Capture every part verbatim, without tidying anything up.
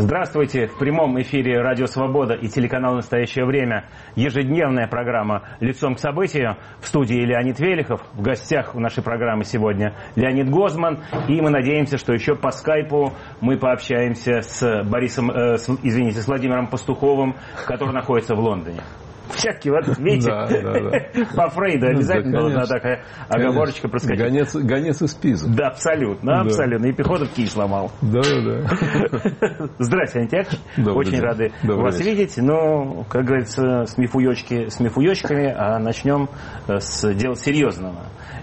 Здравствуйте! В прямом эфире Радио Свобода и телеканал «Настоящее время». Ежедневная программа «Лицом к событию». В студии Леонид Велихов. В гостях у нашей программы сегодня Леонид Гозман. И мы надеемся, что еще по скайпу мы пообщаемся с Борисом, э, с, извините, с Владимиром Пастуховым, который находится в Лондоне. Всякие, вот, видите, да, да, да. По Фрейду обязательно да, должна такая оговорочка проскочить. Гонец, гонец из Пизы. Да, абсолютно, да. абсолютно. И пехоту кий сломал. Да, да. Здравствуйте, Антяк. Очень день. рады Добрый вас вечер. видеть. Но, как говорится, с мифуёчки, с мифуёчками, а начнем с дела серьезного.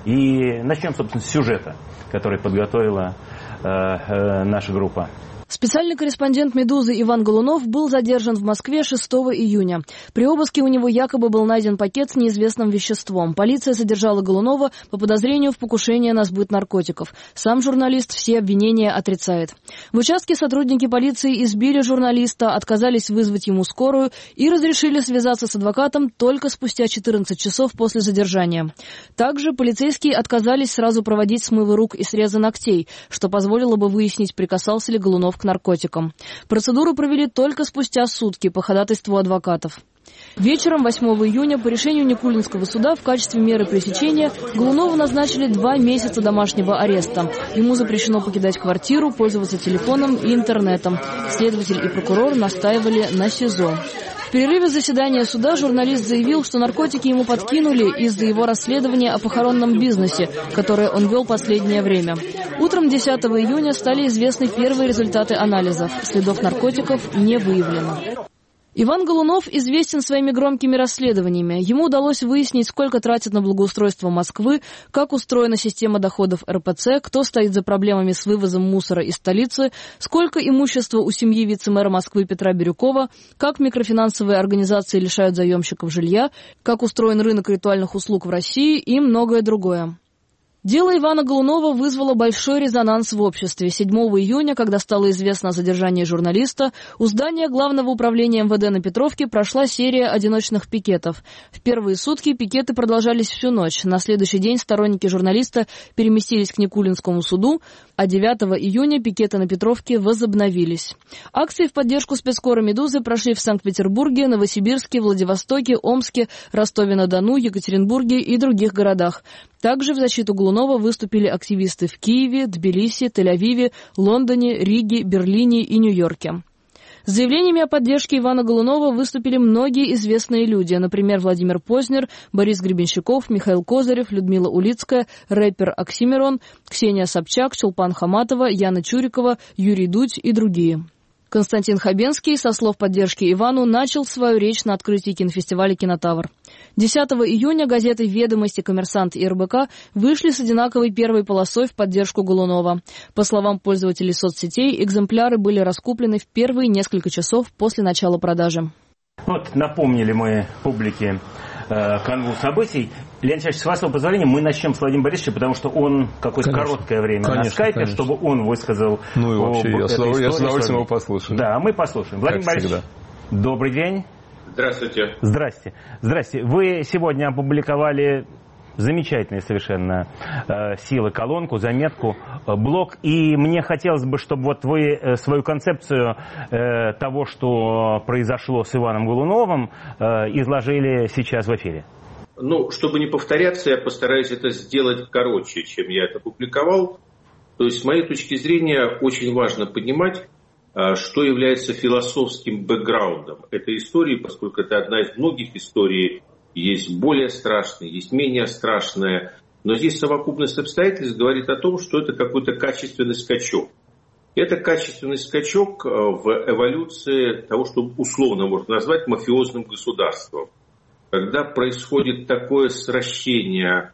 И начнем, собственно, с сюжета, который подготовила э, э, наша группа. Специальный корреспондент «Медузы» Иван Голунов был задержан в Москве шестого июня. При обыске у него якобы был найден пакет с неизвестным веществом. Полиция задержала Голунова по подозрению в покушении на сбыт наркотиков. Сам журналист все обвинения отрицает. В участке сотрудники полиции избили журналиста, отказались вызвать ему скорую и разрешили связаться с адвокатом только спустя четырнадцать часов после задержания. Также полицейские отказались сразу проводить смывы рук и срезы ногтей, что позволило бы выяснить, прикасался ли Голунов к наркотикам. Процедуру провели только спустя сутки по ходатайству адвокатов. Вечером восьмого июня по решению Никулинского суда в качестве меры пресечения Голунову назначили два месяца домашнего ареста. Ему запрещено покидать квартиру, пользоваться телефоном и интернетом. Следователь и прокурор настаивали на СИЗО. В перерыве заседания суда журналист заявил, что наркотики ему подкинули из-за его расследования о похоронном бизнесе, которое он вел последнее время. Утром десятого июня стали известны первые результаты анализов. Следов наркотиков не выявлено. Иван Голунов известен своими громкими расследованиями. Ему удалось выяснить, сколько тратят на благоустройство Москвы, как устроена система доходов эр пэ цэ, кто стоит за проблемами с вывозом мусора из столицы, сколько имущества у семьи вице-мэра Москвы Петра Бирюкова, как микрофинансовые организации лишают заемщиков жилья, как устроен рынок ритуальных услуг в России и многое другое. Дело Ивана Голунова вызвало большой резонанс в обществе. седьмого июня, когда стало известно о задержании журналиста, у здания Главного управления эм вэ дэ на Петровке прошла серия одиночных пикетов. В первые сутки пикеты продолжались всю ночь. На следующий день сторонники журналиста переместились к Никулинскому суду, а девятого июня пикеты на Петровке возобновились. Акции в поддержку спецкора «Медузы» прошли в Санкт-Петербурге, Новосибирске, Владивостоке, Омске, Ростове-на-Дону, Екатеринбурге и других городах. Также в защиту Голунова выступили активисты в Киеве, Тбилиси, Тель-Авиве, Лондоне, Риге, Берлине и Нью-Йорке. С заявлениями о поддержке Ивана Голунова выступили многие известные люди, например, Владимир Познер, Борис Гребенщиков, Михаил Козырев, Людмила Улицкая, рэпер Оксимирон, Ксения Собчак, Чулпан Хаматова, Яна Чурикова, Юрий Дудь и другие. Константин Хабенский, со слов поддержки Ивану, начал свою речь на открытии кинофестиваля «Кинотавр». десятого июня газеты «Ведомости», «Коммерсант» и эр бэ ка вышли с одинаковой первой полосой в поддержку Голунова. По словам пользователей соцсетей, экземпляры были раскуплены в первые несколько часов после начала продажи. Вот напомнили мы публике э, канву событий. Леонид Ильич, с вашего позволения, мы начнем с Владимира Борисовича, потому что он какое-то конечно, короткое время конечно, на скайпе, конечно. чтобы он высказал... Ну и вообще, я с удовольствием его послушаю. Да, мы послушаем. Владимир как Борисович, всегда. Добрый день. Здравствуйте. Здрасте. Здрасте. Вы сегодня опубликовали замечательную совершенно э, силы колонку, заметку, э, блог. И мне хотелось бы, чтобы вот вы э, свою концепцию э, того, что произошло с Иваном Голуновым, э, изложили сейчас в эфире. Ну, чтобы не повторяться, я постараюсь это сделать короче, чем я это публиковал. То есть, с моей точки зрения, очень важно понимать, что является философским бэкграундом этой истории, поскольку это одна из многих историй, есть более страшные, есть менее страшные. Но здесь совокупность обстоятельств говорит о том, что это какой-то качественный скачок. Это качественный скачок в эволюции того, что условно можно назвать мафиозным государством. Когда происходит такое сращение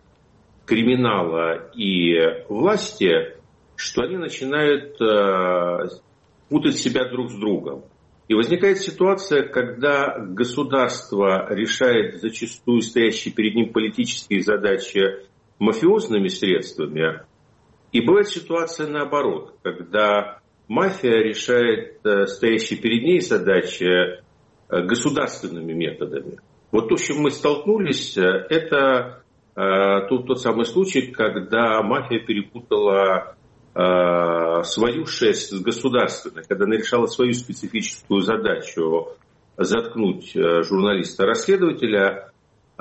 криминала и власти, что они начинают э, путать себя друг с другом. И возникает ситуация, когда государство решает зачастую стоящие перед ним политические задачи мафиозными средствами. И бывает ситуация наоборот, когда мафия решает э, стоящие перед ней задачи э, государственными методами. Вот то, с чем мы столкнулись, это э, тот, тот самый случай, когда мафия перепутала свою шерсть с государственной, когда она решала свою специфическую задачу заткнуть журналиста-расследователя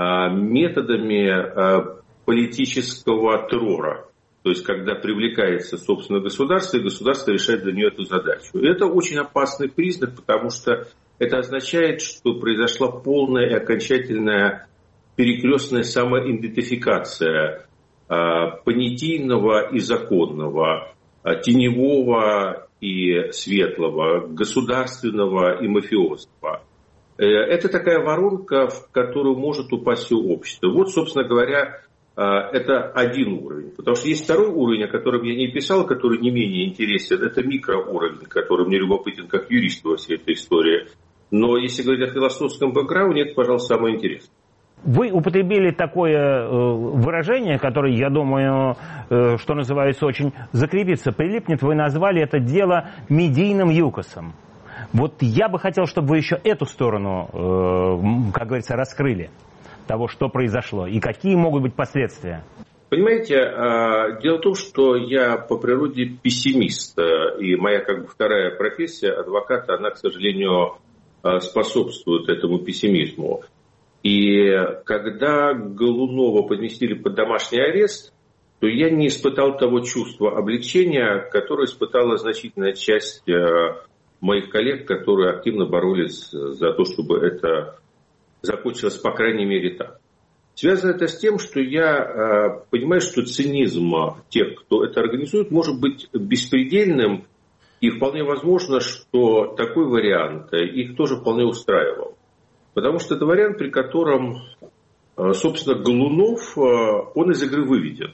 методами политического террора. То есть, когда привлекается, собственно, государство, и государство решает для нее эту задачу. И это очень опасный признак, потому что это означает, что произошла полная и окончательная перекрестная самоидентификация понятийного и законного, теневого и светлого, государственного и мафиозного. Это такая воронка, в которую может упасть все общество. Вот, собственно говоря, это один уровень. Потому что есть второй уровень, о котором я не писал, который не менее интересен. Это микроуровень, который мне любопытен как юристу во всей этой истории. Но если говорить о философском бэкграунде, это, пожалуй, самое интересное. Вы употребили такое выражение, которое, я думаю, что называется, очень закрепится, прилипнет. Вы назвали это дело медийным ЮКОСом. Вот я бы хотел, чтобы вы еще эту сторону, как говорится, раскрыли того, что произошло, и какие могут быть последствия. Понимаете, дело в том, что я по природе пессимист, и моя как бы вторая профессия, адвоката, она, к сожалению, способствует этому пессимизму. И когда Голунова поместили под домашний арест, то я не испытал того чувства облегчения, которое испытала значительная часть моих коллег, которые активно боролись за то, чтобы это закончилось, по крайней мере, так. Связано это с тем, что я понимаю, что цинизм тех, кто это организует, может быть беспредельным, и вполне возможно, что такой вариант их тоже вполне устраивал. Потому что это вариант, при котором, собственно, Голунов, он из игры выведен.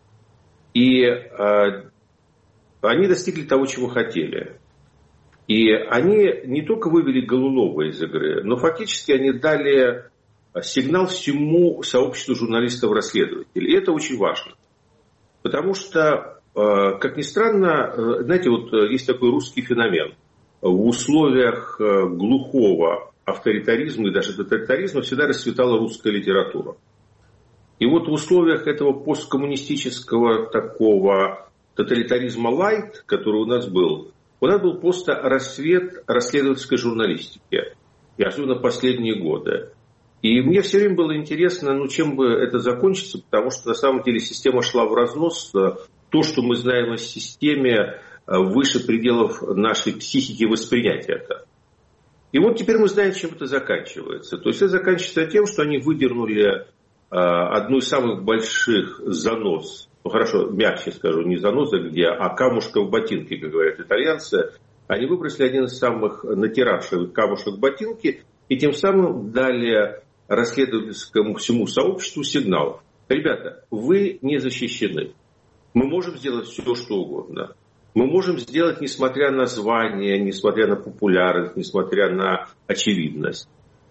И они достигли того, чего хотели. И они не только вывели Голунова из игры, но фактически они дали сигнал всему сообществу журналистов-расследователей. И это очень важно. Потому что, как ни странно, знаете, вот есть такой русский феномен. В условиях глухого авторитаризма и даже тоталитаризма всегда расцветала русская литература. И вот в условиях этого посткоммунистического такого тоталитаризма лайт, который у нас был, у нас был просто расцвет расследовательской журналистики, и особенно последние годы. И мне все время было интересно, ну, чем бы это закончится, потому что на самом деле система шла в разнос. То, что мы знаем о системе, выше пределов нашей психики воспринять это. И вот теперь мы знаем, чем это заканчивается. То есть это заканчивается тем, что они выдернули одну из самых больших занос, ну хорошо, мягче скажу, не заноза где, а камушка в ботинке, как говорят итальянцы. Они выбросили один из самых натиравших камушек в ботинке и тем самым дали расследовательскому всему сообществу сигнал. Ребята, вы не защищены. Мы можем сделать все, что угодно. Мы можем сделать, несмотря на звание, несмотря на популярность, несмотря на очевидность.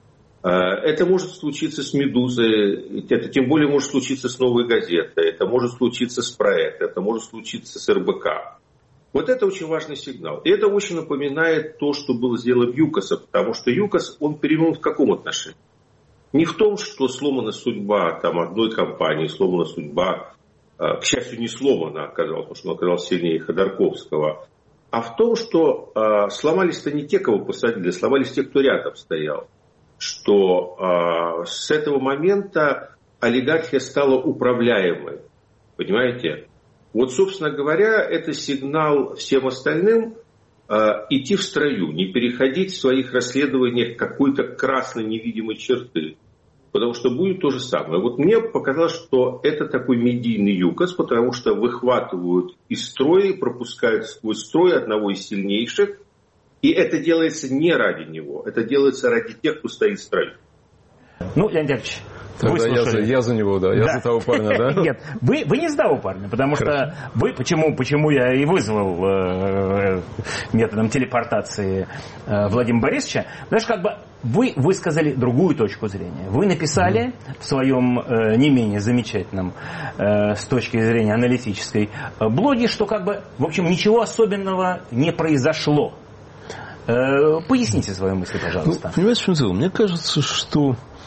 Это может случиться с «Медузой», это тем более может случиться с «Новой газетой», это может случиться с «Проект», это может случиться с эр бэ ка. Вот это очень важный сигнал. И это очень напоминает то, что было сделано ЮКОСа, потому что ЮКОС, он переменен в каком отношении? Не в том, что сломана судьба там, одной компании, сломана судьба, к счастью, не сломана оказалась, потому что он оказался сильнее Ходорковского, а в том, что э, сломались-то не те, кого посадили, сломались те, кто рядом стоял. Что э, с этого момента олигархия стала управляемой. Понимаете? Вот, собственно говоря, это сигнал всем остальным э, идти в строю, не переходить в своих расследованиях какой-то красной невидимой черты. Потому что будет то же самое. Вот мне показалось, что это такой медийный ЮКОС, потому что выхватывают из строя и пропускают сквозь строй одного из сильнейших. И это делается не ради него, это делается ради тех, кто стоит в строю. Ну, Леонид Ильич, тогда я за, я за него, да, я да. за того парня, да? Нет, вы, вы не за того парня, потому Хорошо. Что вы, почему, почему я и вызвал э, методом телепортации э, Владимира Борисовича, потому что как бы вы высказали другую точку зрения. Вы написали mm-hmm. в своем э, не менее замечательном э, с точки зрения аналитической э, блоге, что как бы, в общем, ничего особенного не произошло. Э, поясните свою мысль, пожалуйста. Ну, понимаете, в чем дело? Мне кажется, что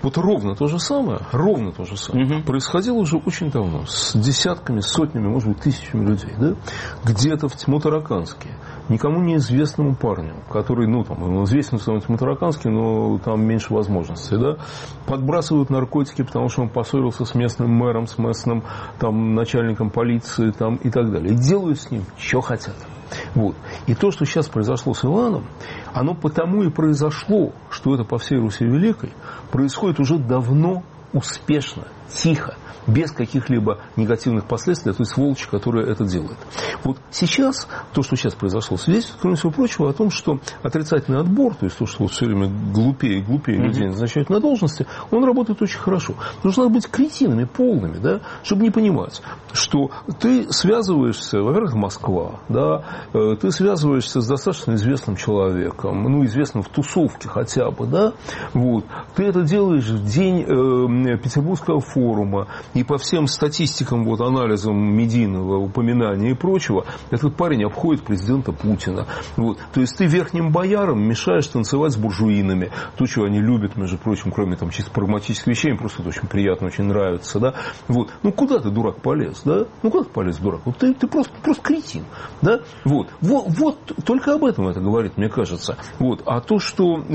Вот ровно то же самое, ровно то же самое угу. происходило уже очень давно, с десятками, сотнями, может быть, тысячами людей, да? Где-то в Тимутараканске, никому неизвестному парню, который, ну, там, он известен в Тимутараканске, но там меньше возможностей, да? Подбрасывают наркотики, потому что он поссорился с местным мэром, с местным там, начальником полиции там, и так далее. И делают с ним, что хотят. Вот. И то, что сейчас произошло с Иваном, оно потому и произошло, что это по всей Руси Великой происходит уже давно, успешно, тихо, без каких-либо негативных последствий от той сволочи, которая это делает. Вот сейчас, то, что сейчас произошло, свидетельствует, кроме всего прочего, о том, что отрицательный отбор, то есть то, что вот все время глупее и глупее mm-hmm. людей назначают на должности, он работает очень хорошо. Потому что надо быть кретинами полными, да, чтобы не понимать, что ты связываешься, во-первых, Москва, да, ты связываешься с достаточно известным человеком, ну, известным в тусовке хотя бы, да, вот, ты это делаешь в день э, Петербургского форума, и по всем статистикам, вот, анализам медийного упоминания и прочего, этот парень обходит президента Путина. Вот. То есть ты верхним боярам мешаешь танцевать с буржуинами. То, что они любят, между прочим, кроме там, чисто прагматических вещей, им просто это очень приятно, очень нравится. Да? Вот. Ну куда ты, дурак, полез? Да? Ну куда ты полез, дурак? Вот ты, ты просто, просто кретин. Да? Вот. Вот, вот только об этом это говорит, мне кажется. Вот. А то, что э,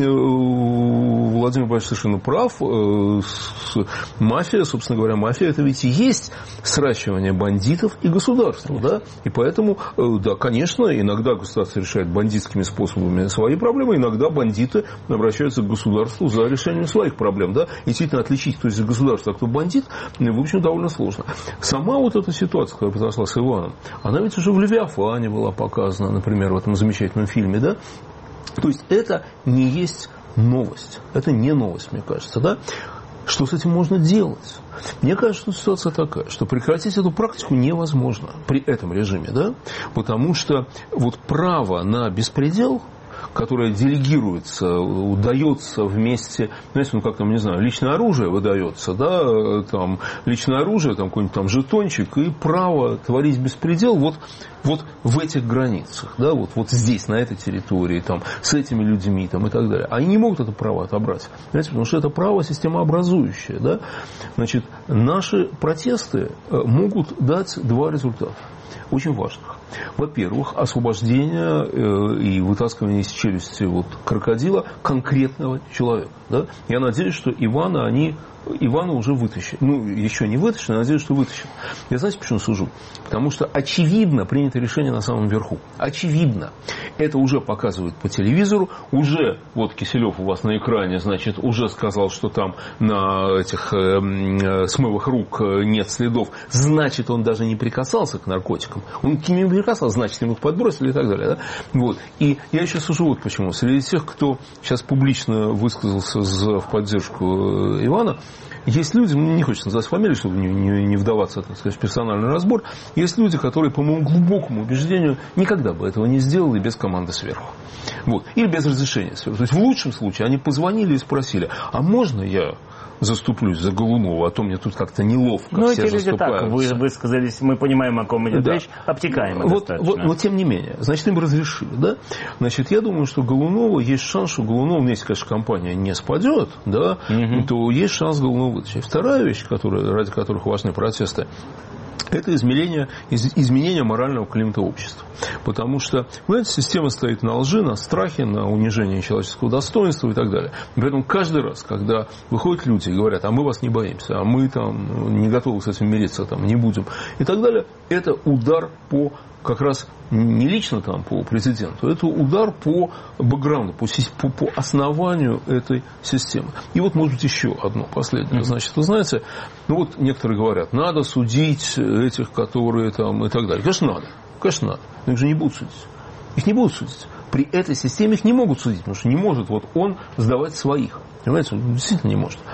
Владимир Борисович совершенно прав, э, с, мафия, собственно говоря, мафия, это ведь и есть сращивание бандитов и государства, да? И поэтому, да, конечно, иногда государство решает бандитскими способами свои проблемы, иногда бандиты обращаются к государству за решением своих проблем, да? И действительно отличить, кто из государства, а кто бандит, в общем, довольно сложно. Сама вот эта ситуация, которая произошла с Иваном, она ведь уже в «Левиафане» была показана, например, в этом замечательном фильме, да? То есть это не есть новость. Это не новость, мне кажется, да? Что с этим можно делать? Мне кажется, что ситуация такая, что прекратить эту практику невозможно при этом режиме, да? Потому что вот право на беспредел, которое делегируется, удается вместе, знаете, ну как там, не знаю, личное оружие выдается, да, там, личное оружие, там какой-нибудь там жетончик, и право творить беспредел вот, вот в этих границах, да, вот, вот здесь, на этой территории, там, с этими людьми, там, и так далее. Они не могут это право отобрать, знаете, потому что это право системообразующее, да. Значит, наши протесты могут дать два результата, очень важных. Во-первых, освобождение и вытаскивание из челюсти вот крокодила конкретного человека. Да? Я надеюсь, что Ивана они... Ивана уже вытащили. Ну, еще не вытащили, но надеюсь, что вытащили. Я знаете, почему сужу? Потому что очевидно принято решение на самом верху. Очевидно. Это уже показывают по телевизору. Уже, вот Киселев у вас на экране, значит, уже сказал, что там на этих э, смывах рук нет следов. Значит, он даже не прикасался к наркотикам. Он к ним не прикасался, значит, ему их подбросили и так далее. Да? Вот. И я еще сужу вот почему. Среди тех, кто сейчас публично высказался за, в поддержку Ивана, есть люди, мне не хочется назвать фамилию, чтобы не, не, не вдаваться, так сказать, в персональный разбор, есть люди, которые, по моему глубокому убеждению, никогда бы этого не сделали без команды сверху. Вот. Или без разрешения сверху. То есть в лучшем случае они позвонили и спросили, а можно я заступлюсь за Голунова, а то мне тут как-то неловко. Ну, все эти люди заступаются. так, вы высказались, мы понимаем, о ком идет да. речь, обтекаемо вот, достаточно. Вот, но тем не менее, значит, им разрешили, да? Значит, я думаю, что Голунова есть шанс, что Голунова, ну, если, конечно, компания не спадет, да, угу. то есть шанс Голунова вытащить. Вторая вещь, которая, ради которых важны протесты, это изменение, изменение морального климата общества. Потому что, понимаете, система стоит на лжи, на страхе, на унижении человеческого достоинства и так далее. При этом каждый раз, когда выходят люди и говорят, а мы вас не боимся, а мы там не готовы с этим мириться, там, не будем, и так далее, это удар по как раз не лично там по президенту, это удар по бэкграунду, по, по, по основанию этой системы. И вот, может быть, еще одно последнее. Значит, вы знаете, ну вот некоторые говорят, надо судить этих, которые там и так далее. Конечно, надо. Конечно, надо. Но их же не будут судить. Их не будут судить. При этой системе их не могут судить, потому что не может вот он сдавать своих. Понимаете, он действительно не может.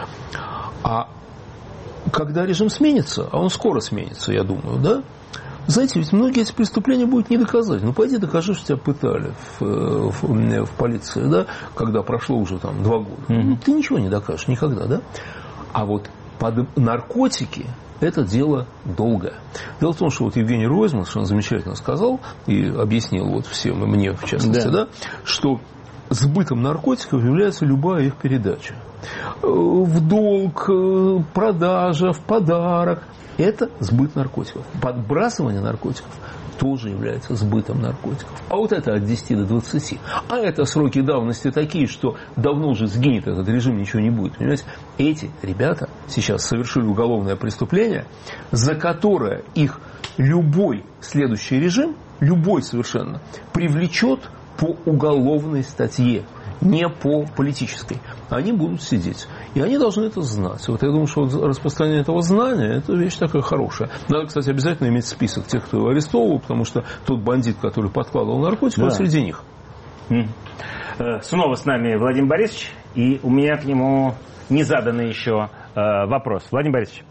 А когда режим сменится, а он скоро сменится, я думаю, да? Знаете, ведь многие эти преступления будут не доказать. Ну, пойди докажи, что тебя пытали в, в, в полиции, да, когда прошло уже там два года. Mm-hmm. Ты ничего не докажешь никогда, да? А вот под наркотики это дело долгое. Дело в том, что вот Евгений Ройзман совершенно замечательно сказал и объяснил вот всем, и мне в частности, да. Да, что сбытом наркотиков является любая их передача. в долг, продажа, в подарок. Это сбыт наркотиков. Подбрасывание наркотиков тоже является сбытом наркотиков. А вот это от десяти до двадцати. А это сроки давности такие, что давно уже сгинет этот режим, ничего не будет. Понимаете? Эти ребята сейчас совершили уголовное преступление, за которое их любой следующий режим, любой совершенно, привлечет по уголовной статье, не по политической. Они будут сидеть. И они должны это знать. Вот я думаю, что вот распространение этого знания, это вещь такая хорошая. Надо, кстати, обязательно иметь список тех, кто его арестовывал, потому что тот бандит, который подкладывал наркотики, да, он среди них. Снова с нами Владимир Борисович, и у меня к нему не заданный еще вопрос. Владимир Борисович,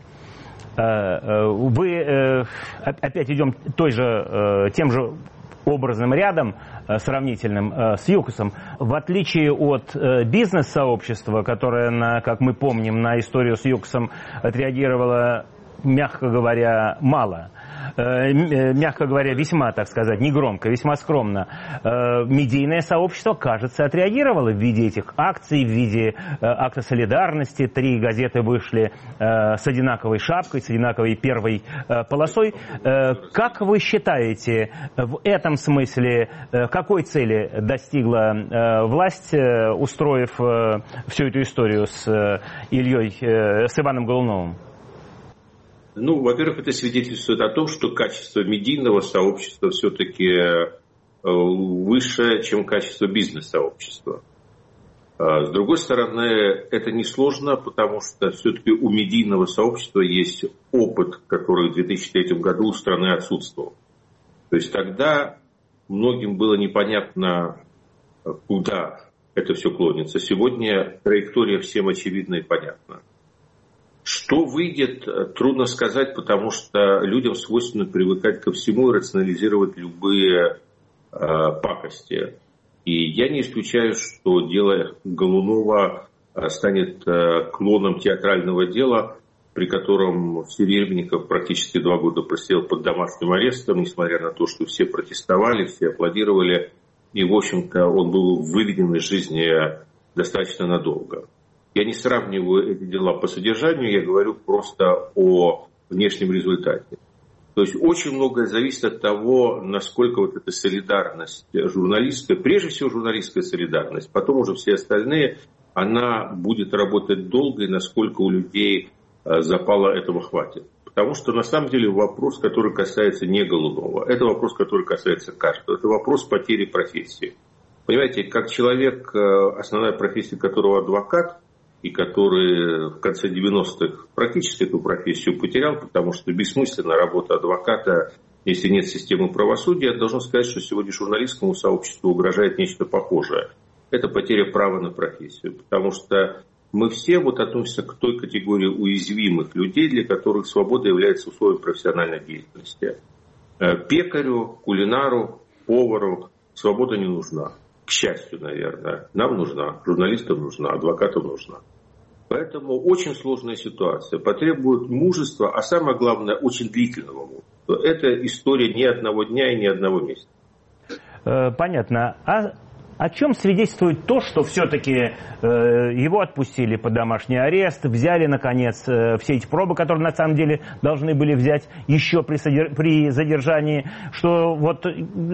вы опять идем той же, тем же образным рядом, сравнительным с ЮКОСом. В отличие от бизнес-сообщества, которое, на, как мы помним, на историю с ЮКОСом отреагировало, мягко говоря, мало, мягко говоря, весьма, так сказать, негромко, весьма скромно, медийное сообщество, кажется, отреагировало в виде этих акций, в виде акта солидарности. Три газеты вышли с одинаковой шапкой, с одинаковой первой полосой. Как вы считаете, в этом смысле, какой цели достигла власть, устроив всю эту историю с Ильей, с Иваном Голуновым? Ну, во-первых, это свидетельствует о том, что качество медийного сообщества все-таки выше, чем качество бизнес-сообщества. С другой стороны, это несложно, потому что все-таки у медийного сообщества есть опыт, который в две тысячи третьем году у страны отсутствовал. То есть тогда многим было непонятно, куда это все клонится. Сегодня траектория всем очевидна и понятна. Что выйдет, трудно сказать, потому что людям свойственно привыкать ко всему и рационализировать любые э, пакости. И я не исключаю, что дело Голунова станет э, клоном театрального дела, при котором Серебренников практически два года просидел под домашним арестом, несмотря на то, что все протестовали, все аплодировали. И, в общем-то, он был выведен из жизни достаточно надолго. Я не сравниваю эти дела по содержанию, я говорю просто о внешнем результате. То есть очень многое зависит от того, насколько вот эта солидарность журналистская, прежде всего журналистская солидарность, потом уже все остальные, она будет работать долго и насколько у людей запала этого хватит. Потому что на самом деле вопрос, который касается не Голунова, это вопрос, который касается каждого. Это вопрос потери профессии. Понимаете, как человек, основная профессия которого адвокат, и который в конце девяностых практически эту профессию потерял, потому что бессмысленна работа адвоката, если нет системы правосудия. Я должен сказать, что сегодня журналистскому сообществу угрожает нечто похожее. Это потеря права на профессию, потому что мы все вот относимся к той категории уязвимых людей, для которых свобода является условием профессиональной деятельности. Пекарю, кулинару, повару свобода не нужна. К счастью, наверное, нам нужна, журналистам нужна, адвокатам нужна. Поэтому очень сложная ситуация, потребует мужества, а самое главное, очень длительного мужества. Это история ни одного дня и ни одного месяца. Понятно. А о чем свидетельствует то, что все-таки э, его отпустили под домашний арест, взяли, наконец, э, все эти пробы, которые на самом деле должны были взять еще при, содер... при задержании, что вот э,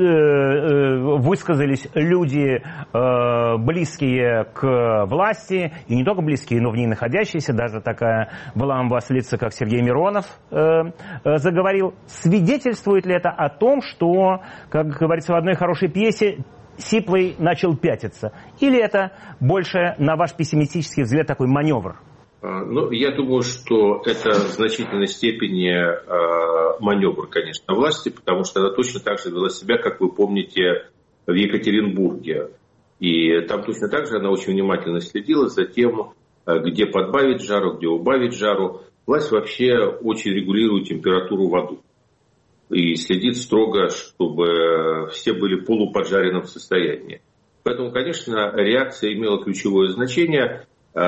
э, высказались люди, э, близкие к власти, и не только близкие, но в ней находящиеся, даже такая была у вас лица, как Сергей Миронов, э, э, заговорил. Свидетельствует ли это о том, что, как говорится в одной хорошей пьесе, Сиплый начал пятиться? Или это больше, на ваш пессимистический взгляд, такой маневр? Ну, я думаю, что это в значительной степени э, маневр, конечно, власти, потому что она точно так же вела себя, как вы помните, в Екатеринбурге. И там точно так же она очень внимательно следила за тем, где подбавить жару, где убавить жару. Власть вообще очень регулирует температуру в аду. И следит строго, чтобы все были в полуподжаренном состоянии. Поэтому, конечно, реакция имела ключевое значение.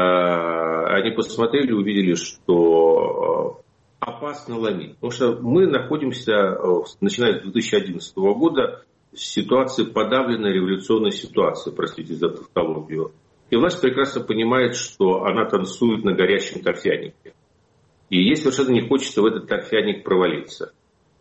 Они посмотрели, увидели, что опасно ломить. Потому что мы находимся, начиная с две тысячи одиннадцатого года, в ситуации подавленной революционной ситуации, простите за тавтологию. И власть прекрасно понимает, что она танцует на горящем торфянике. И ей совершенно не хочется в этот торфяник провалиться.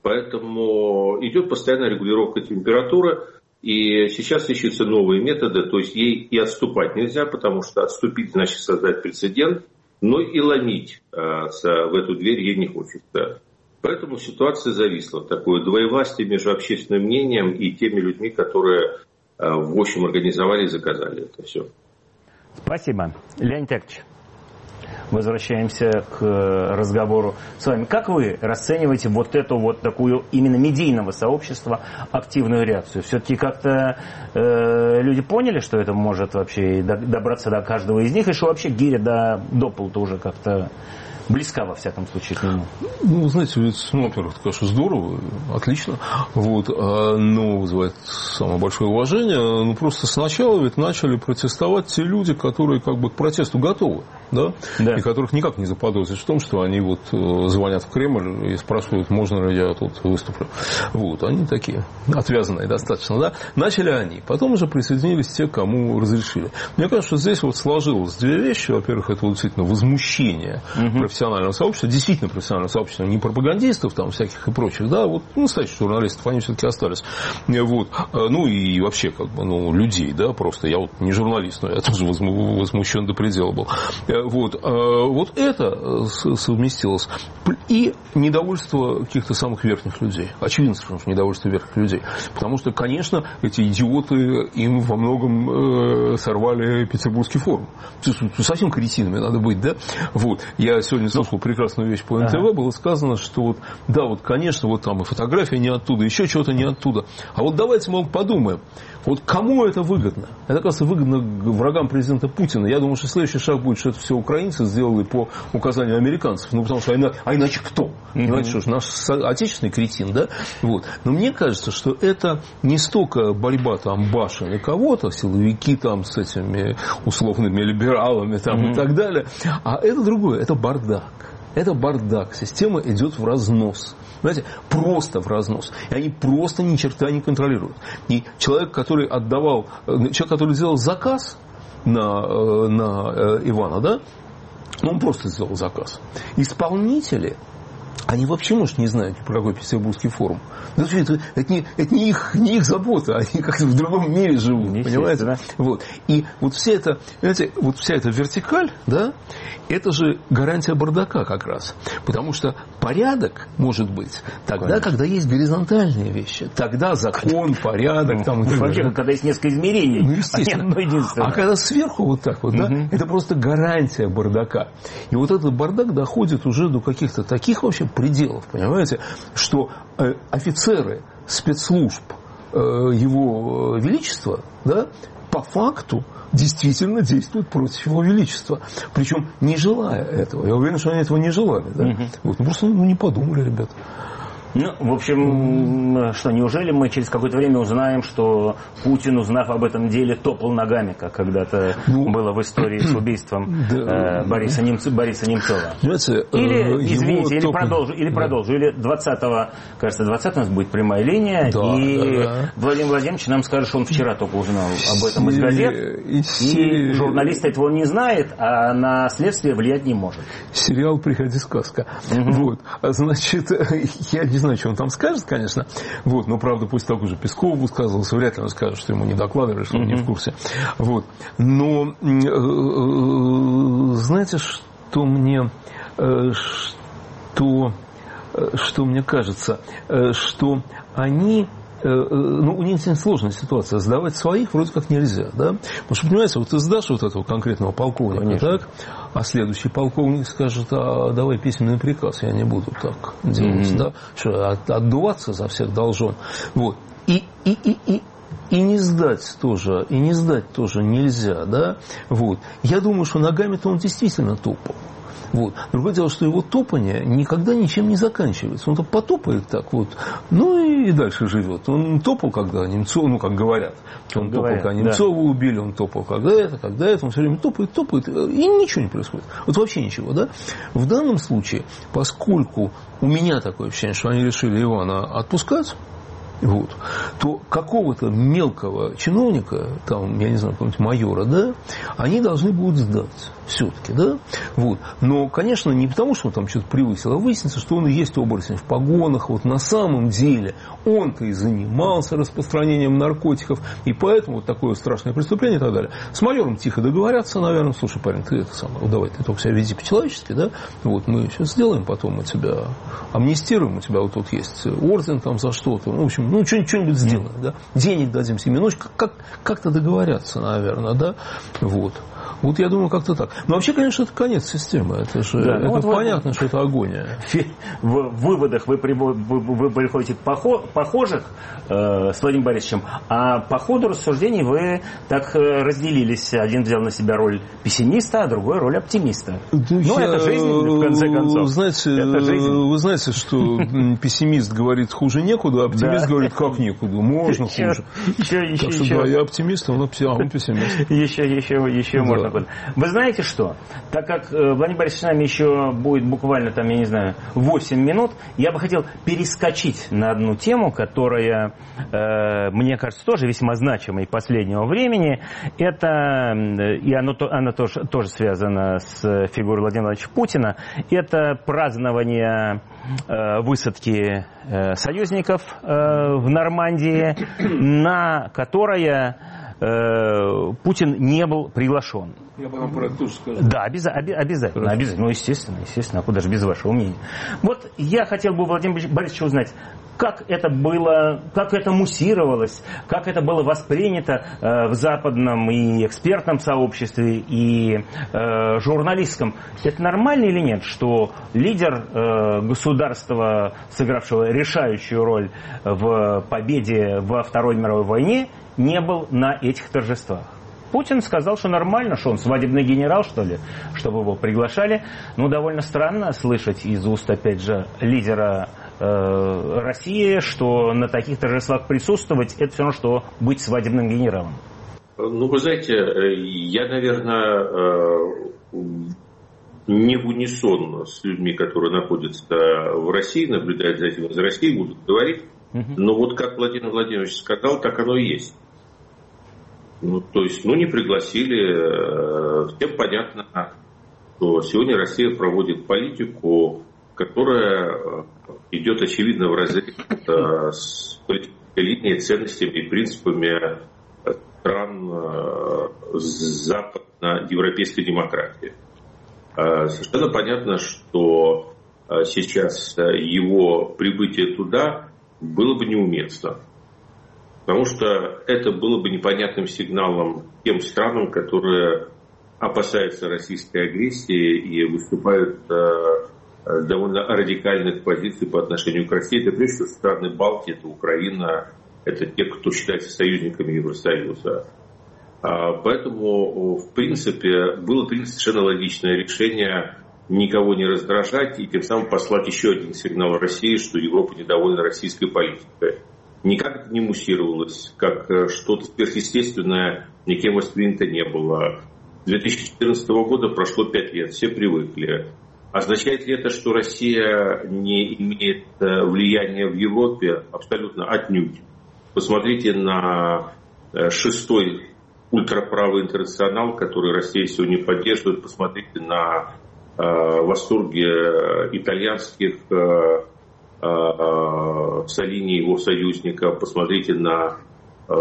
Поэтому идет постоянная регулировка температуры. И сейчас ищутся новые методы. То есть ей и отступать нельзя, потому что отступить значит создать прецедент. Но и ломить э, в эту дверь ей не хочется. Поэтому ситуация зависла. Такое двоевластие между общественным мнением и теми людьми, которые, э, в общем, организовали и заказали это все. Спасибо. Леонид Яковлевич, возвращаемся к разговору с вами. Как вы расцениваете вот эту вот такую именно медийного сообщества активную реакцию? Все-таки как-то э, люди поняли, что это может вообще добраться до каждого из них, и что вообще гиря до допола-то уже как-то близка, во всяком случае, к нему? Ну, знаете, ведь, ну, во-первых, это, конечно, здорово, отлично, вот, но вызывает самое большое уважение. Ну, просто сначала ведь начали протестовать те люди, которые как бы к протесту готовы, да? Да. И которых никак не заподозрить в том, что они вот звонят в Кремль и спрашивают, можно ли я тут выступлю. Вот, они такие отвязанные достаточно, да? Начали они, потом уже присоединились те, кому разрешили. Мне кажется, что здесь вот сложилось две вещи. Во-первых, это вот действительно возмущение угу. профессионального сообщества, действительно профессионального сообщества, не пропагандистов там всяких и прочих, да, вот настоящих журналистов, они все-таки остались. Вот. Ну и вообще, как бы, ну, людей, да, просто я вот не журналист, но я тоже возмущен до предела был. Вот, вот это совместилось. И недовольство каких-то самых верхних людей. Очевидно, что недовольство верхних людей. Потому что, конечно, эти идиоты им во многом сорвали Петербургский форум. Совсем кретинами надо быть, да? Вот. Я сегодня слушал прекрасную вещь по эн тэ вэ, было сказано, что вот, да, вот, конечно, вот там и фотография не оттуда, еще что-то не оттуда. А вот давайте, мол, подумаем, вот кому это выгодно? Это, кажется, выгодно врагам президента Путина. Я думаю, что следующий шаг будет, что это все украинцы сделали по указанию американцев. Ну, потому что, а иначе кто? Иначе что ж, наш отечественный кретин, да? Вот. Но мне кажется, что это не столько борьба там башен и кого-то, силовики там с этими условными либералами там mm-hmm. и так далее, а это другое, это бардак. Это бардак. Система идет в разнос. Знаете, просто в разнос. И они просто ни черта не контролируют. И человек, который отдавал, человек, который сделал заказ на, на Ивана, да, он просто сделал заказ. Исполнители, они вообще, может, не знают, про какой Петербургский форум. Это, это, не, это не, их, не их забота, они как-то в другом мире живут, понимаете? Да? Вот. И вот вся эта, знаете, вот вся эта вертикаль, да, это же гарантия бардака как раз. Потому что порядок может быть тогда, конечно, когда есть горизонтальные вещи. Тогда закон, порядок. Там, ну, вообще, когда есть несколько измерений, ну, естественно. А, единственное. А когда сверху вот так вот, угу. да, это просто гарантия бардака. И вот этот бардак доходит уже до каких-то таких вообще пределов, понимаете, что э, офицеры спецслужб э, его величества, да, по факту действительно действуют против его величества. Причем не желая этого. Я уверен, что они этого не желали. Да? Угу. Вот, ну, просто ну, не подумали, ребята. Ну, в общем, что, неужели мы через какое-то время узнаем, что Путин, узнав об этом деле, топал ногами, как когда-то ну, было в истории с убийством да, э, Бориса, Немцова, Бориса Немцова? Знаете, или, извините, или топ... продолжу, или продолжу, да. или двадцатого, кажется, двадцатого у нас будет прямая линия, да, и да, да. Владимир Владимирович нам скажет, что он вчера только узнал об этом из газет, и, и журналист этого не знает, а на следствие влиять не может. Сериал «Приходи, сказка». Угу. Вот. Значит, я не знаю, что он там скажет, конечно. Вот, но, правда, пусть так уже Песков высказывался, вряд ли он скажет, что ему не докладывали, что он mm-hmm. не в курсе. Вот. Но, знаете, что мне, что, что мне кажется, что они... Ну, у них очень сложная ситуация. Сдавать своих вроде как нельзя, да? Потому что, понимаете, вот ты сдашь вот этого конкретного полковника, конечно, так? А следующий полковник скажет, а давай письменный приказ, я не буду так делать, mm-hmm. да? Что, отдуваться за всех должен. Вот. И, и, и, и, и не сдать тоже, и не сдать тоже нельзя, да? Вот. Я думаю, что ногами-то он действительно топал. Вот. Другое дело, что его топание никогда ничем не заканчивается. Он-то потопает так вот, ну и дальше живет. Он топал, когда Немцова, ну, как говорят, он говорят, топал, когда Немцова да. убили, он топал, когда это, когда это, он все время топает, топает, и ничего не происходит. Вот вообще ничего, да? В данном случае, поскольку у меня такое ощущение, что они решили Ивана отпускать, вот, то какого-то мелкого чиновника, там, я не знаю, какого-нибудь майора, да, они должны будут сдать все-таки, да, вот. Но, конечно, не потому, что он там что-то превысил, а выяснится, что он и есть оборотень в погонах, вот на самом деле он-то и занимался распространением наркотиков, и поэтому вот такое страшное преступление и так далее. С майором тихо договорятся, наверное, слушай, парень, ты это самое, вот давай, ты только себя веди по-человечески, да, вот мы сейчас сделаем, потом мы тебя амнистируем, у тебя вот тут есть орден там за что-то, ну, в общем, ну, что-нибудь, что-нибудь сделаем, да, денег дадим семье, ну, как, как-то договорятся, наверное, да, вот. Вот я думаю, как-то так. Но вообще, конечно, это конец системы. Это же да, это вот понятно, вы, что это агония. В выводах вы, вы, вы приходите к похожих э, с Владимиром Борисовичем, а по ходу рассуждений вы так разделились. Один взял на себя роль пессимиста, а другой роль оптимиста. Да, ну, я, это жизнь, в конце концов. Знаете, это жизнь. Вы знаете, что пессимист говорит хуже некуда, а оптимист говорит как некуда. Можно хуже. Так что да, я оптимист, а он пессимист. Еще, еще, еще можно. Вы знаете что? Так как Владимир Борисович с нами еще будет буквально, там, я не знаю, восемь минут, я бы хотел перескочить на одну тему, которая, э, мне кажется, тоже весьма значимой последнего времени. Это, и оно, оно тоже, тоже связано с фигурой Владимира Владимировича Путина, это празднование э, высадки э, союзников э, в Нормандии, на которое Путин не был приглашен. Я потом про это тоже скажу. Да, обяза- обязательно, обязательно. Ну, естественно, естественно, а куда же без вашего мнения. Вот я хотел бы, Владимир Борисович, узнать, как это было, как это муссировалось, как это было воспринято э, в западном и экспертном сообществе, и э, журналистском. Это нормально или нет, что лидер э, государства, сыгравшего решающую роль в победе во Второй мировой войне, не был на этих торжествах? Путин сказал, что нормально, что он свадебный генерал, что ли, чтобы его приглашали. Ну, довольно странно слышать из уст, опять же, лидера э, России, что на таких торжествах присутствовать, это все равно, что быть свадебным генералом. Ну, вы знаете, я, наверное, не в унисон с людьми, которые находятся в России, наблюдают за этим из России, будут говорить. Но вот как Владимир Владимирович сказал, так оно и есть. Ну, то есть, ну, не пригласили. Всем понятно, что сегодня Россия проводит политику, которая идет, очевидно, вразрез с политической линией, ценностями и принципами стран западноевропейской демократии. Совершенно понятно, что сейчас его прибытие туда было бы неуместно. Потому что это было бы непонятным сигналом тем странам, которые опасаются российской агрессии и выступают э, довольно радикальных позиций по отношению к России. Это прежде всего страны Балтии, это Украина, это те, кто считается союзниками Евросоюза. А, поэтому, в принципе, было принято совершенно логичное решение никого не раздражать и тем самым послать еще один сигнал России, что Европа недовольна российской политикой. Никак это не муссировалось, как что-то сверхъестественное никем воспринято не было. С две тысячи четырнадцатого года прошло пять лет, все привыкли. Означает ли это, что Россия не имеет влияния в Европе? Абсолютно отнюдь. Посмотрите на шестой ультраправый интернационал, который Россия сегодня поддерживает. Посмотрите на восторги итальянских Салини и его союзника, посмотрите на э,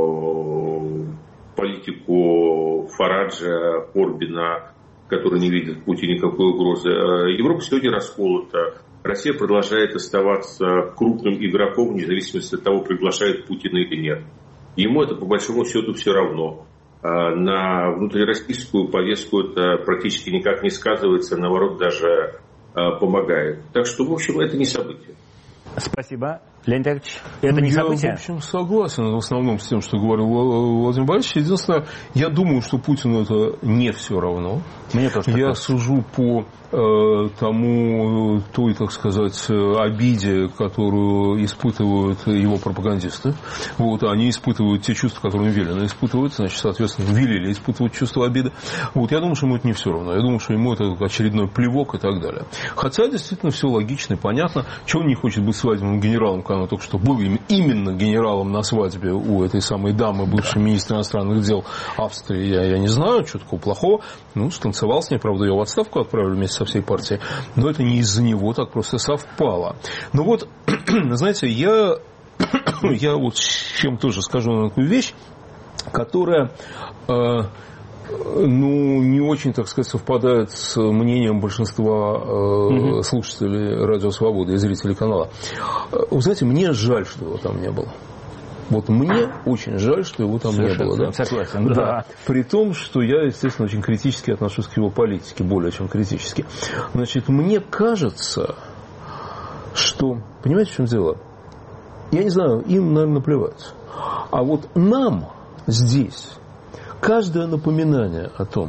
политику Фараджа, Корбина, который не видит в Путине никакой угрозы. Европа сегодня расколота. Россия продолжает оставаться крупным игроком, вне зависимости от того, приглашает Путина или нет. Ему это по большому счету все равно. На внутрироссийскую повестку это практически никак не сказывается, наоборот, даже помогает. Так что, в общем, это не событие. Спасибо. Леонид Яковлевич, это не я, событие? Я, в общем, согласен в основном с тем, что говорил Владимир Борисович. Единственное, я думаю, что Путину это не все равно. Мне тоже я так сужу по э, тому, той, так сказать, обиде, которую испытывают его пропагандисты. Вот, они испытывают те чувства, которые им велено испытывать. Значит, соответственно, велели испытывать чувство обиды. Вот, я думаю, что ему это не все равно. Я думаю, что ему это очередной плевок и так далее. Хотя, действительно, все логично и понятно. Чего он не хочет быть свадебным генералом, оно только что был именно генералом на свадьбе у этой самой дамы, бывшей министра иностранных дел Австрии, я, я не знаю, что такого плохого. Ну, станцевал с ней, правда, ее в отставку отправили вместе со всей партией. Но это не из-за него так просто совпало. Но вот, знаете, я, я вот с чем тоже скажу на такую вещь, которая... Э, ну, не очень, так сказать, совпадает с мнением большинства э, угу. слушателей Радио Свобода и зрителей канала. Вы знаете, мне жаль, что его там не было. Вот мне очень жаль, что его там Совершенно не было. Да? Согласен, да. да. При том, что я, естественно, очень критически отношусь к его политике, более чем критически. Значит, мне кажется, что... Понимаете, в чем дело? Я не знаю, им, наверное, наплевать. А вот нам здесь... Каждое напоминание о том,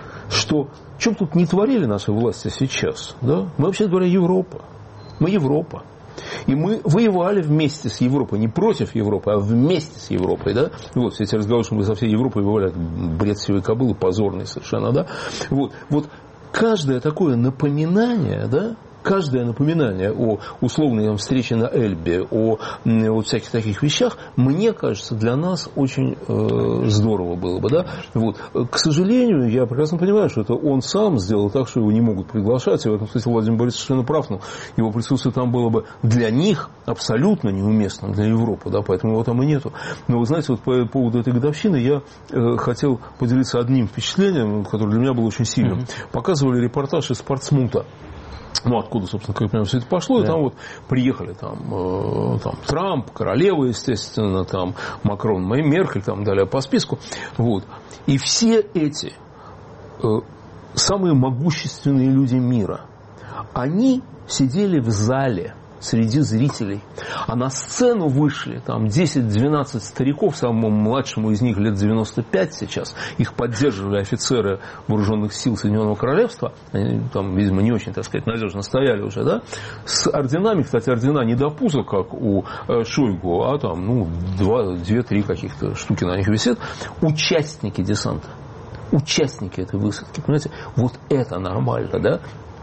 что чем тут не творили наши власти сейчас, да? Мы, вообще говоря, Европа. Мы Европа. И мы воевали вместе с Европой, не против Европы, а вместе с Европой, да? Вот, все эти разговоры, что мы со всей Европой воевали, бред сивой кобылы, позорный совершенно, да? Вот, вот каждое такое напоминание, да? Каждое напоминание о условной там, встрече на Эльбе, о вот, всяких таких вещах, мне кажется, для нас очень э, здорово было бы. Да? Вот. К сожалению, я прекрасно понимаю, что это он сам сделал так, что его не могут приглашать. И в этом смысле Владимир Борисович совершенно прав. Но его присутствие там было бы для них абсолютно неуместным, для Европы. Да? Поэтому его там и нету. Но вы знаете, вот по поводу этой годовщины я э, хотел поделиться одним впечатлением, которое для меня было очень сильным. Mm-hmm. Показывали репортаж из Портсмута. Ну, откуда, собственно, как я понимаю, все это пошло. Да. И там вот приехали там, э, там Трамп, королева, естественно, там Макрон, Меркель, там далее по списку. Вот. И все эти э, самые могущественные люди мира, они сидели в зале среди зрителей. А на сцену вышли там десять-двенадцать стариков, самому младшему из них лет девяносто пять сейчас. Их поддерживали офицеры вооруженных сил Соединенного Королевства. Они там, видимо, не очень, так сказать, надежно стояли уже, да. С орденами, кстати, ордена не до пуза, как у Шойгу, а там, ну, две-три каких-то штуки на них висят. Участники десанта. Участники этой высадки. Понимаете, вот это нормально, да.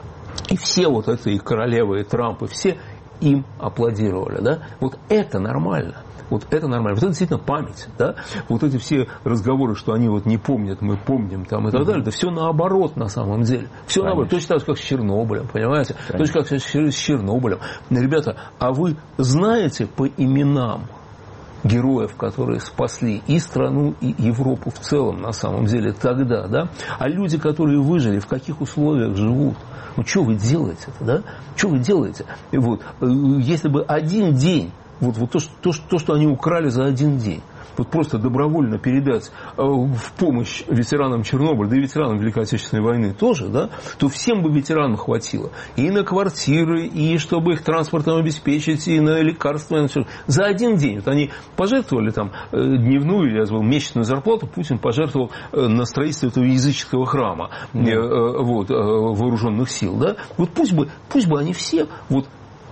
И все вот это, и королевы, и Трамп, и все им аплодировали, да? Вот это нормально. Вот это нормально. Вот это действительно память, да? Вот эти все разговоры, что они вот не помнят, мы помним там и так mm-hmm. далее, да все наоборот на самом деле. Все Конечно. наоборот. Точно так же, как с Чернобылем, понимаете? Конечно. Точно как с Чернобылем. Ребята, а вы знаете по именам героев, которые спасли и страну, и Европу в целом, на самом деле, тогда, да? А люди, которые выжили, в каких условиях живут? Ну, что вы делаете-то, да? Что вы делаете? И вот, если бы один день, вот, вот то, что, то, то, что они украли за один день, вот просто добровольно передать в помощь ветеранам Чернобыля, да и ветеранам Великой Отечественной войны тоже, да, то всем бы ветеранам хватило. И на квартиры, и чтобы их транспортом обеспечить, и на лекарства. И на все. За один день. Вот они пожертвовали там дневную, я звал, месячную зарплату, Путин пожертвовал на строительство этого языческого храма mm. вот, вооруженных сил. Да? Вот пусть бы, пусть бы они все, вот,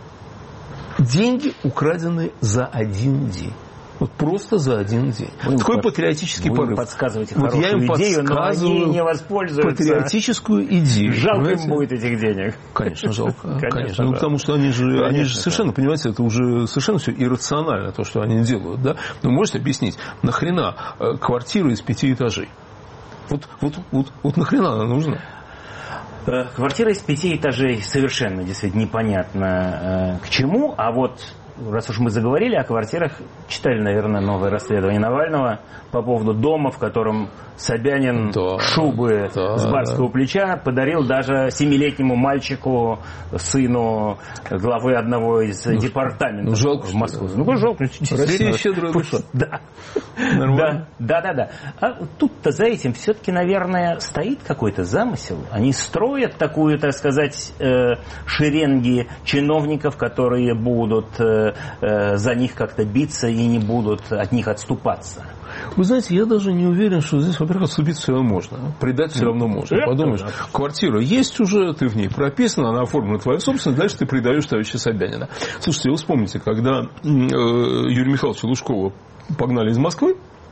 деньги украдены за один день. Вот просто за один день. Вы Такой под... патриотический порыв. Подсказываете вот хорошую я им идею, но они не воспользуются. Патриотическую идею. Жалко понимаете? им будет этих денег. Конечно, жалко. Конечно. Конечно Ну, да. потому что они же, Конечно, они же совершенно, да. понимаете, это уже совершенно все иррационально, то, что они делают. Да? Ну, можете объяснить, нахрена квартира из пяти этажей? Вот, вот, вот, вот нахрена она нужна? Квартира из пяти этажей совершенно действительно непонятно к чему, а вот раз уж мы заговорили о квартирах, читали, наверное, новое расследование Навального по поводу дома, в котором Собянин да, шубы да, с барского да. плеча подарил даже семилетнему мальчику, сыну главы одного из ну, департаментов ну, жалко, в Москве. Ну, жалко. Россия щедрая душа. Да. Да, да, да, да. А тут-то за этим все-таки, наверное, стоит какой-то замысел. Они строят такую, так сказать, шеренги чиновников, которые будут за них как-то биться и не будут от них отступаться. Вы знаете, я даже не уверен, что здесь, во-первых, отступиться все равно можно. Предать все равно можно. Это Подумаешь, да. Квартира есть уже, ты в ней прописан, она оформлена твоя собственность, дальше ты предаешь товарища Собянина. Слушайте, вы вспомните, когда Юрия Михайловича Лужкова погнали из Москвы,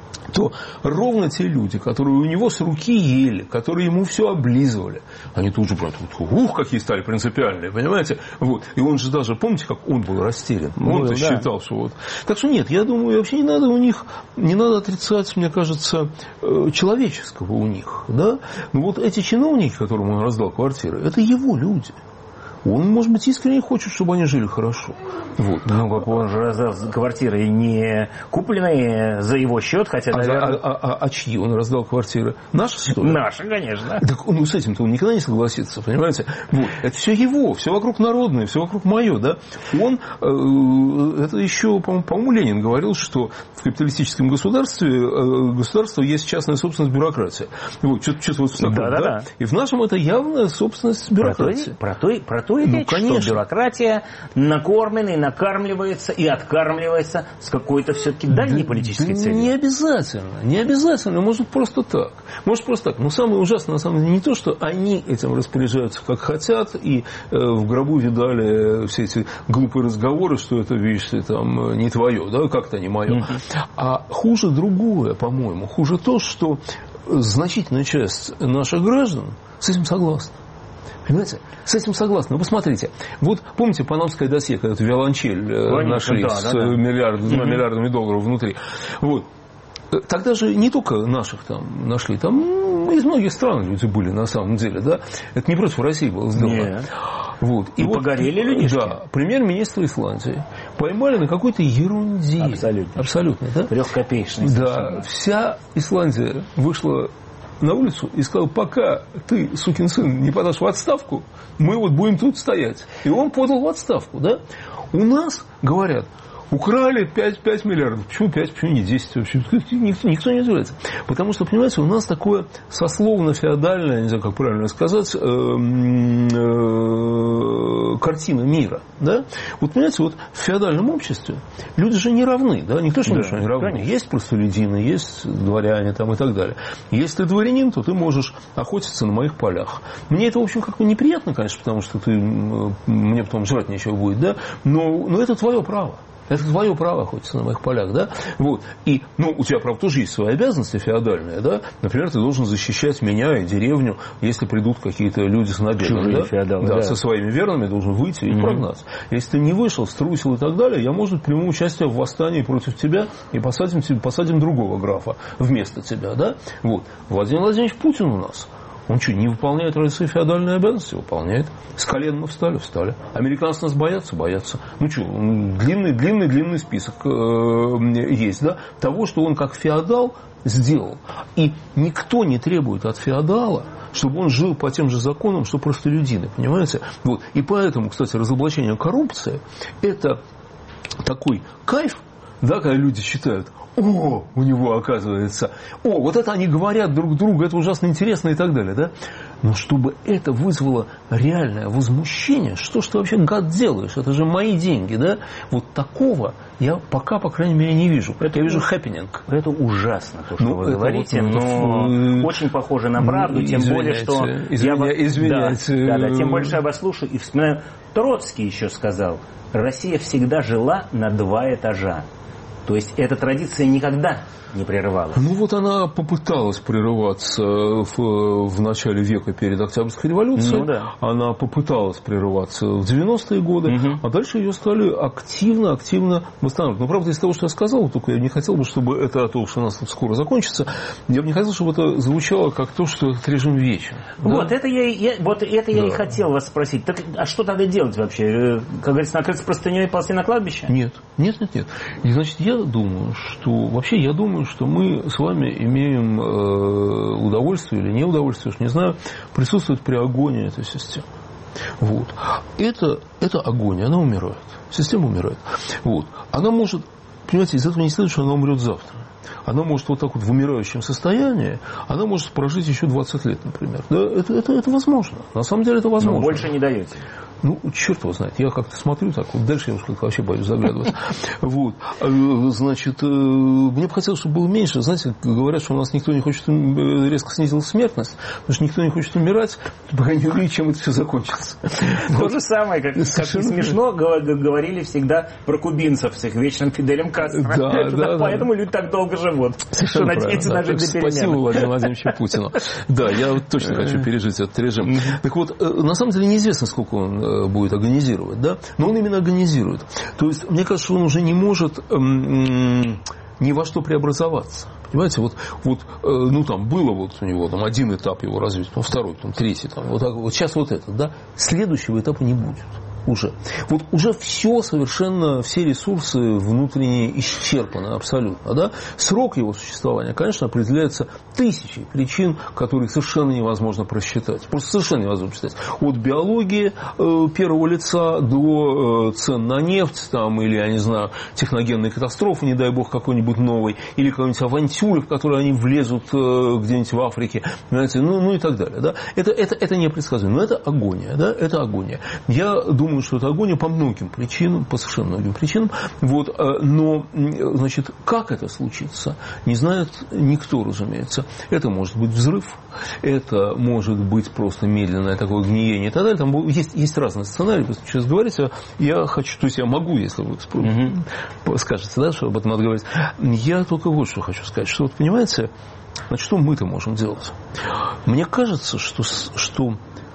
то ровно те люди, которые у него с руки ели, которые ему все облизывали, они тут же, брат, ух, какие стали принципиальные, понимаете? Вот. И он же даже, помните, как он был растерян? Он-то да. считал, что вот. Так что нет, я думаю, вообще не надо у них, не надо отрицать, мне кажется, человеческого у них. Да? Но вот эти чиновники, которым он раздал квартиры, это его люди. Он, может быть, искренне хочет, чтобы они жили хорошо. Вот. Ну, как он же раздал квартиры не купленные за его счет, хотя, наверное... А, а, а, а чьи он раздал квартиры? Наши, что ли? Наши, конечно. Так, ну, с этим-то он никогда не согласится, понимаете? Вот. Это все его, все вокруг народное, все вокруг мое, да? Он, э, это еще, по-моему, по-моему, Ленин говорил, что в капиталистическом государстве э, государство есть частная собственность бюрократии. Вот, что-то, что-то вот в таком, да, да, да? И в нашем это явная собственность бюрократии. Про то, про то, про то и речь, ну, что бюрократия накормлена и накармливается и откармливается с какой-то все-таки дальней да, политической да целью. Не обязательно, не обязательно, может просто так. Может просто так. Но самое ужасное, на самом деле, не то, что они этим распоряжаются как хотят, и э, в гробу видали все эти глупые разговоры, что это, видишь, там, не твое, да, как-то не мое. Mm-hmm. А хуже другое, по-моему, хуже то, что значительная часть наших граждан с этим согласна. Понимаете? С этим согласны. Вы посмотрите. Вот помните панамское досье, когда эту виолончель Конечно, нашли да, с да, да. Миллиард, двумя mm-hmm. миллиардами долларов внутри. Вот. Тогда же не только наших там нашли, там из многих стран люди были на самом деле, да? Это не просто в России было сделано. Нет. Вот. И, и вот, погорели людишки. Да. Премьер-министр Исландии поймали на какой-то ерунде. Абсолютно. Абсолютно, да? Трехкопеечной. Да. Вся Исландия вышла на улицу и сказал, пока ты, сукин сын, не подашь в отставку, мы вот будем тут стоять. И он подал в отставку, да? У нас, говорят, украли пять, пять миллиардов. Почему пять, почему не десять вообще? Никто, никто не удивляется. Потому что, понимаете, у нас такое сословно-феодальное, не знаю, как правильно сказать, э, э, картина мира. Да? Вот, понимаете, вот в феодальном обществе люди же не равны. Да? Никто же не говорит, что они равны. Конечно. Есть простолюдины, есть дворяне там, и так далее. Если ты дворянин, то ты можешь охотиться на моих полях. Мне это, в общем, как бы неприятно, конечно, потому что ты, мне потом жрать нечего будет. Да? Но, но это твое право. Это твое право охотиться на моих полях, да? Вот. И, ну, у тебя, правда, тоже есть свои обязанности феодальные, да? Например, ты должен защищать меня и деревню, если придут какие-то люди с набегом, да? Феодалы, да, да, со своими верными должен выйти и mm-hmm. прогнать. Если ты не вышел, струсил и так далее, я, может, приму участие в восстании против тебя и посадим, посадим другого графа вместо тебя, да? Вот. Владимир Владимирович Путин у нас. Он что, не выполняет свои феодальные обязанности? Выполняет. С колен мы встали, встали. Американцы нас боятся, боятся. Ну что, длинный, длинный, длинный список есть, да, того, что он как феодал сделал. И никто не требует от феодала, чтобы он жил по тем же законам, что простолюдины, понимаете? Вот. И поэтому, кстати, разоблачение коррупции – это такой кайф, да, когда люди считают, о, у него оказывается, о, вот это они говорят друг другу, это ужасно интересно и так далее, да? Но чтобы это вызвало реальное возмущение, что ж ты вообще, гад, делаешь? Это же мои деньги, да? Вот такого я пока, по крайней мере, не вижу. Это, я вижу хэппининг. Это ужасно, то, что ну, вы говорите, вот, но ну, очень похоже на правду, тем более, что... Извиня, я... Извиняйте. Да, да, да, тем больше я вас слушаю и вспоминаю. Троцкий еще сказал, Россия всегда жила на два этажа. То есть эта традиция никогда не прерывалась. Ну вот она попыталась прерываться в, в начале века перед Октябрьской революцией. Ну, да. Она попыталась прерываться в девяностые годы, угу. а дальше ее стали активно-активно восстанавливать. Но правда, из того, что я сказал, только я не хотел бы, чтобы это, то, что у нас скоро закончится, я бы не хотел, чтобы это звучало как то, что этот режим вечен. Вот да? это я, я, вот это я да. и хотел вас спросить. Так, а что тогда делать вообще? Как говорится, накрыться простыней и ползти на кладбище? Нет, нет, нет, нет. И, значит, я думаю, что вообще я думаю, что мы с вами имеем э, удовольствие или неудовольствие, уж не знаю, присутствовать при агонии этой системы. Вот. Это, это агония, она умирает. Система умирает. Вот. Она может, понимаете, из этого не следует, что она умрет завтра. Она может вот так вот в умирающем состоянии, она может прожить еще двадцать лет, например. Да, это, это, это возможно. На самом деле это возможно. Но больше не даете. Ну, черт его знает. Я как-то смотрю так, вот дальше я уж вообще боюсь заглядывать. Вот. Значит, мне бы хотелось, чтобы было меньше. Знаете, говорят, что у нас никто не хочет, резко снизила смертность, потому что никто не хочет умирать, пока не увидит, чем это все закончится. То же самое, как смешно говорили всегда про кубинцев с их вечным Фиделем Кастро. Да, да, поэтому люди так долго живут. Что надеются даже для перемен. Спасибо Владимиру Владимировичу Путину. Да, я точно хочу пережить этот режим. Так вот, на самом деле неизвестно, сколько он будет организировать, да? Но он именно организирует. То есть, мне кажется, что он уже не может эм, ни во что преобразоваться. Понимаете, вот, вот э, ну там было вот у него там один этап его развития, потом второй, потом третий, там, вот, так, вот сейчас вот этот, да? Следующего этапа не будет. Уже. Вот уже все совершенно, все ресурсы внутренние исчерпаны абсолютно. Да? Срок его существования, конечно, определяется тысячей причин, которые совершенно невозможно просчитать. Просто совершенно невозможно просчитать. От биологии э, первого лица до э, цен на нефть, там, или, я не знаю, техногенной катастрофы, не дай бог, какой-нибудь новой, или какой-нибудь авантюры, в которые они влезут э, где-нибудь в Африке, понимаете, ну, ну и так далее. Да? Это, это, это непредсказуемо. Но это агония. Да? Это агония. Я думаю, что это агония по многим причинам, по совершенно многим причинам. Вот, но, значит, как это случится, не знает никто, разумеется. Это может быть взрыв, это может быть просто медленное такое гниение и так далее. Там есть, есть разные сценарии. Сейчас говорите, я хочу, то есть я могу, если вы mm-hmm. скажете, да, что об этом надо говорить. Я только вот что хочу сказать, что вот понимаете, значит, что мы-то можем делать? Мне кажется, что, что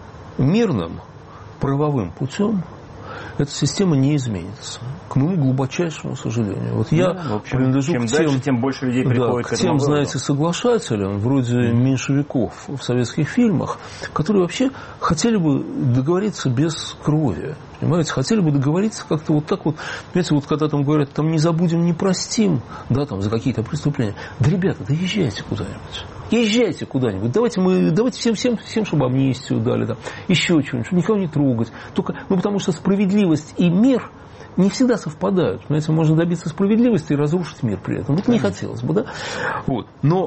мирным правовым путем эта система не изменится. К моему глубочайшему сожалению. Вот я да, в общем, принадлежу чем к тем, дальше, тем больше людей приходит да, к этому тем, знаете, соглашателям, вроде mm. меньшевиков в советских фильмах, которые вообще хотели бы договориться без крови. Понимаете, хотели бы договориться как-то вот так вот. Понимаете, вот когда там говорят, там не забудем, не простим, да, там за какие-то преступления. Да, ребята, да езжайте куда-нибудь. Езжайте куда-нибудь. Давайте мы, давайте всем, всем, всем, чтобы амнистию дали, да, еще что-нибудь, чтобы никого не трогать. Только, ну, потому что справедливость и мир не всегда совпадают. Понимаете, можно добиться справедливости и разрушить мир при этом. Вот не хотелось бы, да. Вот. Но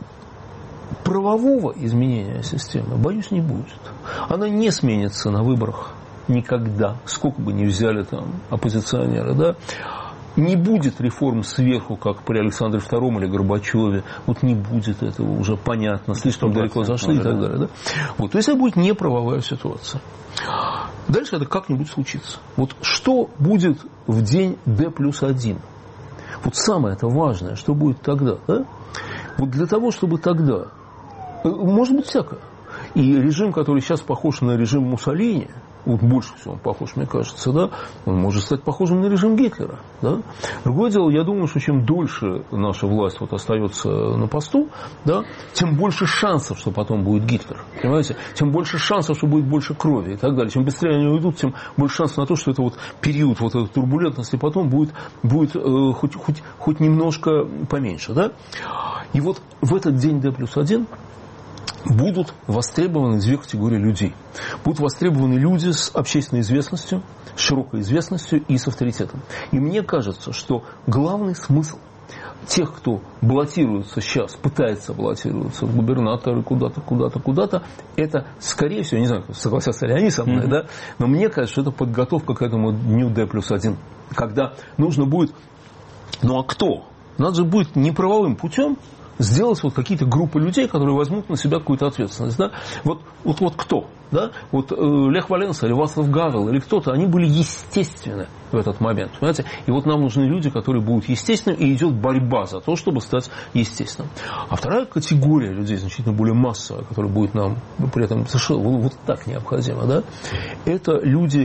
правового изменения системы, боюсь, не будет. Она не сменится на выборах никогда, сколько бы ни взяли там оппозиционеры, да. Не будет реформ сверху, как при Александре втором или Горбачеве. Вот не будет этого, уже понятно, слишком далеко зашли и так далее. Да? Вот, то есть это будет неправовая ситуация. Дальше это как-нибудь случится. Вот что будет в день Д плюс один? Вот самое это важное, что будет тогда. Да? Вот для того, чтобы тогда, может быть всякое. И режим, который сейчас похож на режим Муссолини, вот больше всего он похож, мне кажется, да, он может стать похожим на режим Гитлера. Да? Другое дело, я думаю, что чем дольше наша власть вот остается на посту, да, тем больше шансов, что потом будет Гитлер. Понимаете? Тем больше шансов, что будет больше крови и так далее. Чем быстрее они уйдут, тем больше шансов на то, что это вот период вот этой турбулентности потом будет, будет э, хоть, хоть, хоть немножко поменьше. Да? И вот в этот день Д плюс один будут востребованы две категории людей. Будут востребованы люди с общественной известностью, с широкой известностью и с авторитетом. И мне кажется, что главный смысл тех, кто баллотируется сейчас, пытается баллотироваться в губернаторы куда-то, куда-то, куда-то, это, скорее всего, не знаю, согласятся ли они со мной, mm-hmm. да, но мне кажется, что это подготовка к этому дню Д плюс один, когда нужно будет, ну а кто? Надо же будет не правовым путем сделать вот какие-то группы людей, которые возьмут на себя какую-то ответственность. Да? Вот, вот, вот кто? Да? Вот э, Лех Валенса или Вацлав Гавел или кто-то, они были естественны в этот момент. Понимаете? И вот нам нужны люди, которые будут естественными, и идет борьба за то, чтобы стать естественным. А вторая категория людей, значительно более массовая, которая будет нам при этом совершенно вот, вот так необходима, да? Это люди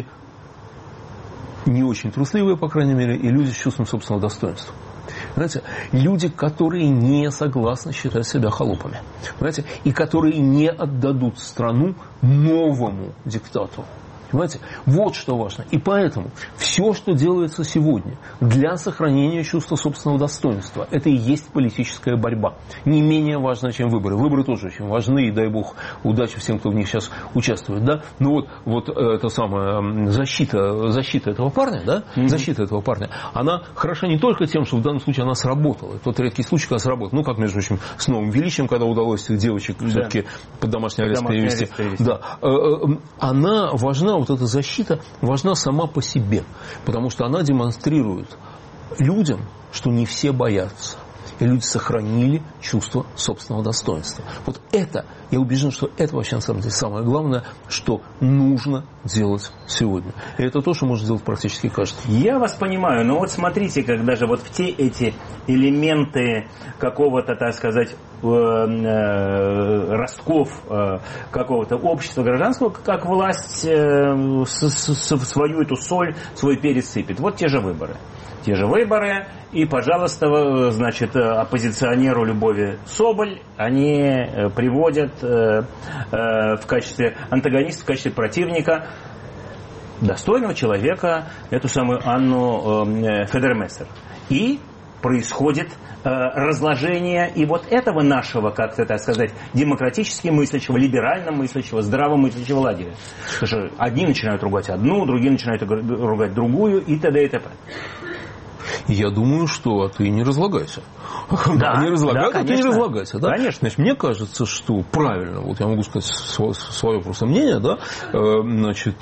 не очень трусливые, по крайней мере, и люди с чувством собственного достоинства. Понимаете, люди, которые не согласны считать себя холопами. Понимаете, и которые не отдадут страну новому диктату. Понимаете? Вот что важно. И поэтому все, что делается сегодня для сохранения чувства собственного достоинства, это и есть политическая борьба. Не менее важно, чем выборы. Выборы тоже очень важны, и дай бог удачи всем, кто в них сейчас участвует. Да? Но вот, вот эта самая защита, защита этого парня, да? Mm-hmm. защита этого парня, она хороша не только тем, что в данном случае она сработала. Это тот редкий случай, когда сработала. Ну, как, между прочим, с Новым Величием, когда удалось этих девочек да. все-таки под домашний арест перевести. Да. Она важна важна, вот эта защита важна сама по себе, потому что она демонстрирует людям, что не все боятся. И люди сохранили чувство собственного достоинства. Вот это, я убежден, что это вообще на самом деле самое главное, что нужно делать сегодня. И это то, что может сделать практически каждый. Я вас понимаю, но вот смотрите, как даже вот в те эти элементы какого-то, так сказать, ростков какого-то общества гражданского, как власть свою эту соль, свой перец сыпет. Вот те же выборы. Те же выборы, и, пожалуйста, значит, оппозиционеру Любови Соболь они приводят в качестве антагониста, в качестве противника достойного человека, эту самую Анну Федермессер. И происходит разложение и вот этого нашего, как-то, так сказать, демократически мыслящего, либерально мыслящего, здраво мыслящего лагеря. Потому что одни начинают ругать одну, другие начинают ругать другую и т.д. и т.п. Я думаю, что ты не разлагайся. Да, не разлагайся, да, а ты не разлагайся. Да? Конечно. Значит, мне кажется, что правильно, вот я могу сказать свое просто мнение, да, значит,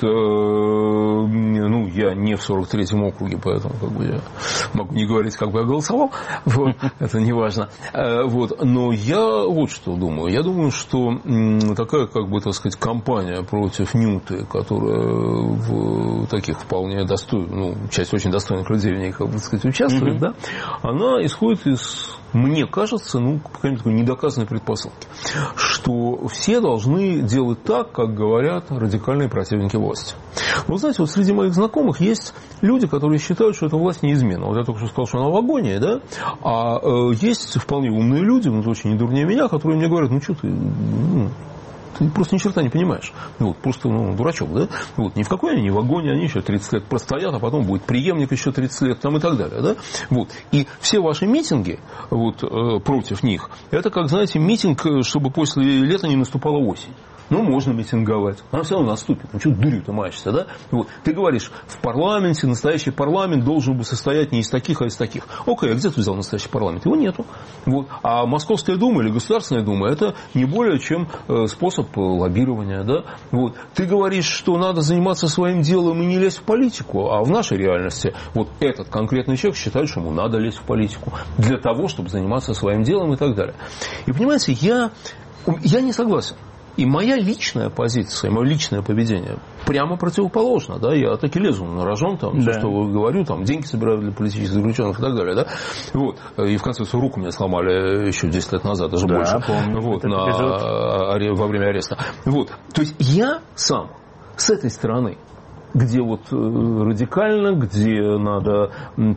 ну, я не в сорок третьем округе, поэтому как бы я могу не говорить, как бы я голосовал, вот, это не важно. Вот, но я вот что думаю. Я думаю, что такая, как бы, так сказать, кампания против Нюты, которая в таких вполне достойных, ну, часть очень достойных людей в ней, как бы, так сказать, участвует, mm-hmm. да, она исходит из, мне кажется, ну, какой-нибудь такой недоказанной предпосылки, что все должны делать так, как говорят радикальные противники власти. Вы знаете, вот среди моих знакомых есть люди, которые считают, что эта власть неизменна. Вот я только что сказал, что она в агонии, да, а э, есть вполне умные люди, ну, очень не дурнее меня, которые мне говорят, ну, что ты... Ну, ты просто ни черта не понимаешь. Вот, просто, ну, дурачок, да? Вот, ни в какой они, ни в агонии, они еще тридцать лет простоят, а потом будет преемник еще тридцать лет, там и так далее, да? Вот. И все ваши митинги вот, э, против них, это, как, знаете, митинг, чтобы после лета не наступала осень. Ну, можно митинговать. Она все равно наступит. Ну, что дурью-то маешься, да? Вот. Ты говоришь, в парламенте настоящий парламент должен бы состоять не из таких, а из таких. Окей, а где ты взял настоящий парламент? Его нету. Вот. А Московская дума или Государственная дума это не более чем способ лоббирования, да? Вот. Ты говоришь, что надо заниматься своим делом и не лезть в политику. А в нашей реальности вот этот конкретный человек считает, что ему надо лезть в политику для того, чтобы заниматься своим делом и так далее. И понимаете, я, я не согласен. И моя личная позиция, мое личное поведение прямо противоположно. Да? Я таки лезу на рожон, там, да. Все, что говорю, там, деньги собираю для политических заключенных и так далее. Да? Вот. И в конце концов руку мне сломали еще десять лет назад, даже да, больше. Помню, вот, на, во время ареста. Вот. То есть я сам с этой стороны, где вот радикально, где надо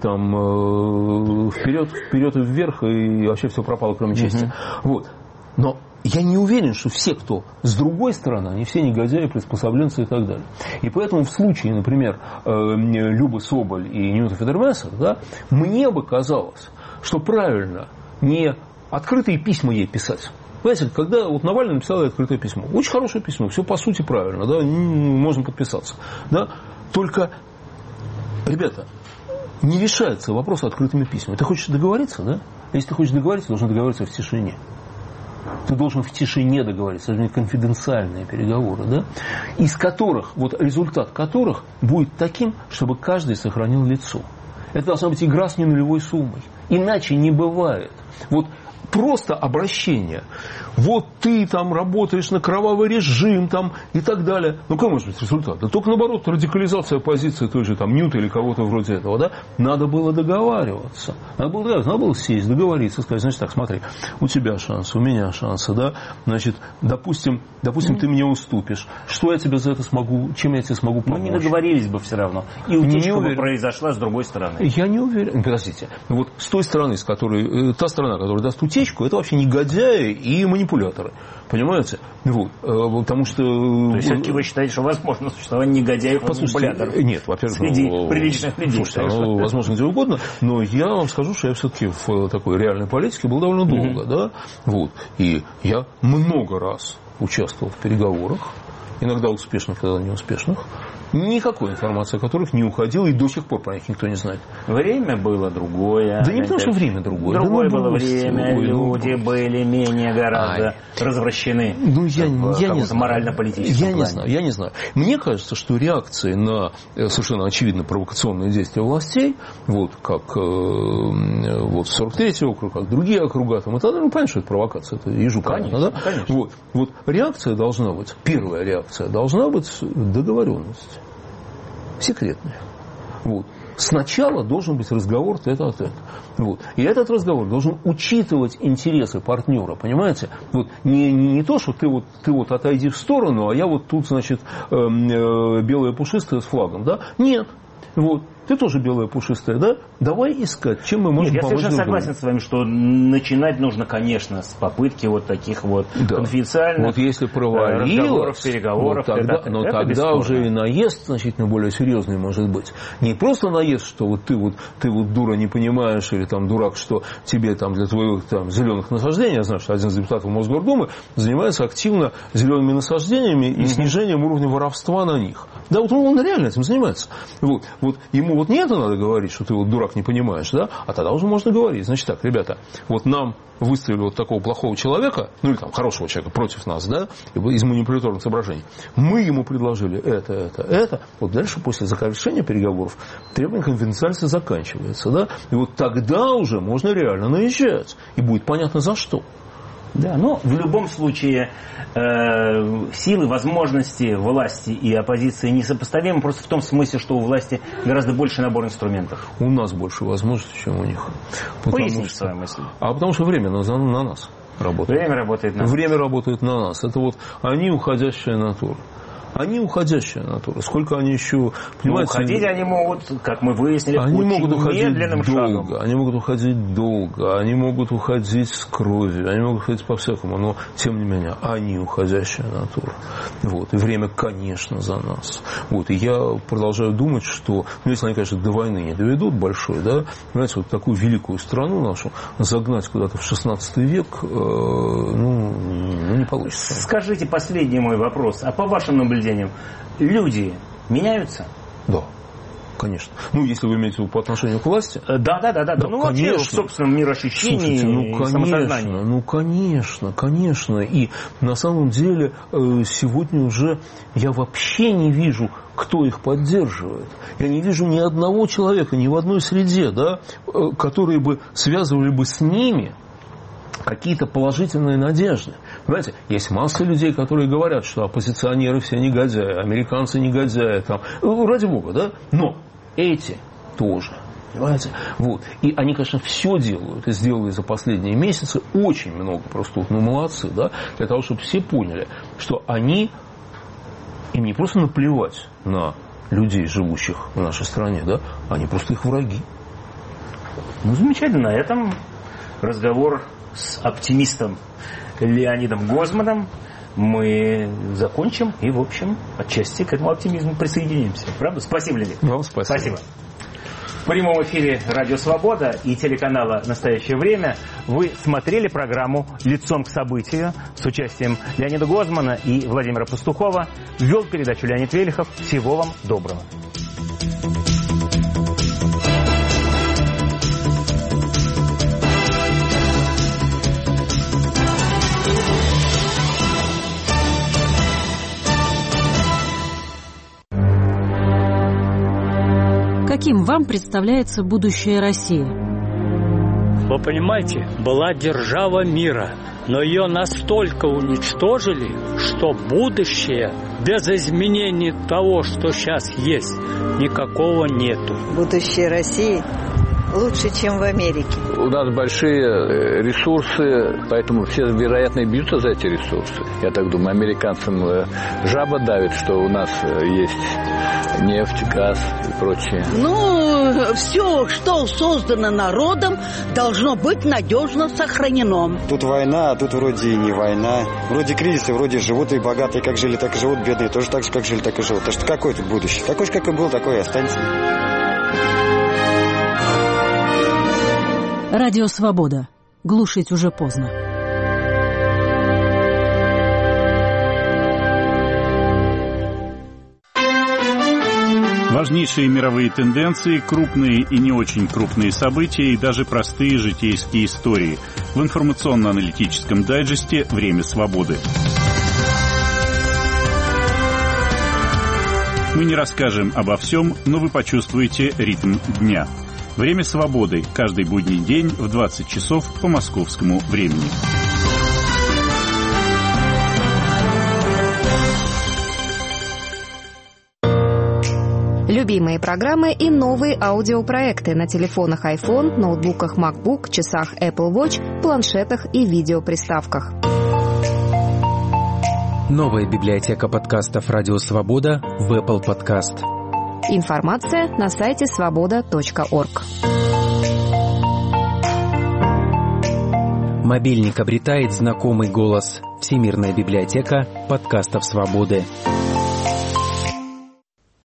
там вперед, вперед и вверх, и вообще все пропало, кроме чести. Mm-hmm. Вот. Но я не уверен, что все, кто с другой стороны, они все негодяи, приспособленцы и так далее. И поэтому в случае, например, Любы Соболь и Нюты Федермессер, да, мне бы казалось, что правильно не открытые письма ей писать. Понимаете, когда вот Навальный написал открытое письмо, очень хорошее письмо, все по сути правильно, да, можно подписаться. Да? Только, ребята, не решается вопрос открытыми письмами. Ты хочешь договориться, да? Если ты хочешь договориться, ты должен договориться в тишине. Ты должен в тишине договориться, это конфиденциальные переговоры, да? Из которых, вот результат которых будет таким, чтобы каждый сохранил лицо. Это должна быть игра с ненулевой суммой. Иначе не бывает. Вот просто обращение. Вот ты там работаешь на кровавый режим там, и так далее. Ну, какой может быть результат? Да только наоборот, радикализация позиции той же там Нюты или кого-то вроде этого. Да? Надо было договариваться. Надо было, надо было сесть, договориться, сказать, значит, так, смотри, у тебя шансы, у меня шансы, да? Значит, допустим, допустим mm-hmm. ты мне уступишь. Что я тебе за это смогу, чем я тебе смогу помочь? Мы не договорились бы все равно. И утечка бы произошла с другой стороны. Я не уверен. Подождите. Вот с той стороны, с которой, та сторона, которая даст утечку, это вообще негодяи и манипуляторы. Понимаете? Вот. Потому что... То есть, все-таки вы считаете, что возможно существование негодяев и манипуляторов? Нет, во-первых... Среди ну, приличных людей. Слушайте, оно возможно где угодно, но я вам скажу, что я все-таки в такой реальной политике был довольно долго. Mm-hmm. Да? Вот. И я много раз участвовал в переговорах, иногда успешных, иногда неуспешных. Никакой информации о которых не уходила, и до сих пор про них никто не знает. Время было другое. Да не потому, что время другое. Другое да, ну, было время, ой, люди ну, были менее гораздо ай. развращены. Ну, я, в, я не знаю. Морально-политическом я плане. не знаю, я не знаю. Мне кажется, что реакции на совершенно очевидно провокационные действия властей, вот как э, вот сорок третий округ, как другие округа, там, это, ну, понятно, что это провокация, это ежу конечно, понятно, да? Конечно. Вот, вот реакция должна быть, первая реакция должна быть договоренность. Секретная. Вот. Сначала должен быть разговор тет-а-тет. Вот. И этот разговор должен учитывать интересы партнера, понимаете? Вот. Не, не, не то, что ты вот, ты вот отойди в сторону, а я вот тут, значит, э, э, белая пушистая с флагом. Да? Нет. Вот. Ты тоже белая пушистая, да? Давай искать, чем мы можем Нет, помочь. я совершенно согласен с вами, что начинать нужно, конечно, с попытки вот таких вот да. конфиденциальных вот если провалилось, разговоров, переговоров. Вот тогда, это, но это тогда уже и наезд значительно более серьезный может быть. Не просто наезд, что вот ты вот, ты вот дура не понимаешь, или там дурак, что тебе там для твоих там зеленых насаждений, я знаю, что один из депутатов Мосгордумы занимается активно зелеными насаждениями и mm-hmm. снижением уровня воровства на них. Да, вот он, он реально этим занимается. Вот, вот ему вот не это надо говорить, что ты вот дурак не понимаешь, да? А тогда уже можно говорить. Значит так, ребята, вот нам выставили вот такого плохого человека, ну или там хорошего человека против нас, да, из манипуляторных соображений. Мы ему предложили это, это, это. Вот дальше после завершения переговоров требование конфиденциальности заканчивается, да? И вот тогда уже можно реально наезжать. И будет понятно за что. Да, но в любом случае э, силы, возможности власти и оппозиции несопоставимы, просто в том смысле, что у власти гораздо больше набор инструментов. У нас больше возможностей, чем у них. Поясните свою мысль. А потому что время на, на нас работает. Время работает на нас. Время работает на нас. Это вот они уходящая натура. Они уходящая натура. Сколько они еще... Понимаете, ну, уходить они могут, как мы выяснили, они очень могут уходить медленным долго, шагом. Они могут уходить долго, они могут уходить с кровью, они могут уходить по-всякому, но, тем не менее, они уходящая натура. Вот. И время, конечно, за нас. Вот. И я продолжаю думать, что, ну, если они, конечно, до войны не доведут большой, да, понимаете, вот такую великую страну нашу загнать куда-то в шестнадцатый век, э, ну, ну, не получится. Скажите последний мой вопрос. А по вашим наблюдениям, люди меняются? Да, конечно. Ну, если вы имеете в виду по отношению к власти. Да, да, да, да. да. Ну, конечно. вообще, в собственном мироощущении. Слушайте, ну, и конечно, самосознании. Ну, конечно, конечно. И на самом деле сегодня уже я вообще не вижу, кто их поддерживает. Я не вижу ни одного человека, ни в одной среде, да, которые бы связывали бы с ними какие-то положительные надежды. Понимаете, есть масса людей, которые говорят, что оппозиционеры все негодяи, американцы негодяи, там, ради бога, да? Но эти тоже. Понимаете? Вот. И они, конечно, все делают, и сделали за последние месяцы очень много, просто ну, молодцы, да, для того, чтобы все поняли, что они, им не просто наплевать на людей, живущих в нашей стране, да, они просто их враги. Ну, замечательно. На этом разговор с оптимистом Леонидом Гозманом мы закончим и, в общем, отчасти к этому оптимизму присоединимся. Правда? Спасибо, Леонид. Вам спасибо. Спасибо. В прямом эфире Радио Свобода и телеканала «Настоящее время» вы смотрели программу «Лицом к событию» с участием Леонида Гозмана и Владимира Пастухова. Вел передачу Леонид Велихов. Всего вам доброго. Каким вам представляется будущее России? Вы понимаете, была держава мира, но ее настолько уничтожили, что будущее без изменений того, что сейчас есть, никакого нету. Будущее России лучше, чем в Америке. У нас большие ресурсы, поэтому все, вероятно, бьются за эти ресурсы. Я так думаю, американцам жаба давит, что у нас есть нефть, газ и прочее. Ну, все, что создано народом, должно быть надежно сохранено. Тут война, а тут вроде и не война. Вроде кризисы, вроде живут и богатые, как жили, так и живут, бедные тоже так же, как жили, так и живут. Так что какое тут будущее? Такой же, как и был, такой и останется. Радио Свобода. Глушить уже поздно. Важнейшие мировые тенденции, крупные и не очень крупные события и даже простые житейские истории. В информационно-аналитическом дайджесте «Время свободы». Мы не расскажем обо всем, но вы почувствуете ритм дня. «Время свободы» каждый будний день в двадцать часов по московскому времени. Любимые программы и новые аудиопроекты на телефонах iPhone, ноутбуках MacBook, часах Apple Watch, планшетах и видеоприставках. Новая библиотека подкастов «Радио Свобода» в Apple Podcast. Информация на сайте свобода точка орг. Мобильник обретает знакомый голос. Всемирная библиотека подкастов «Свободы».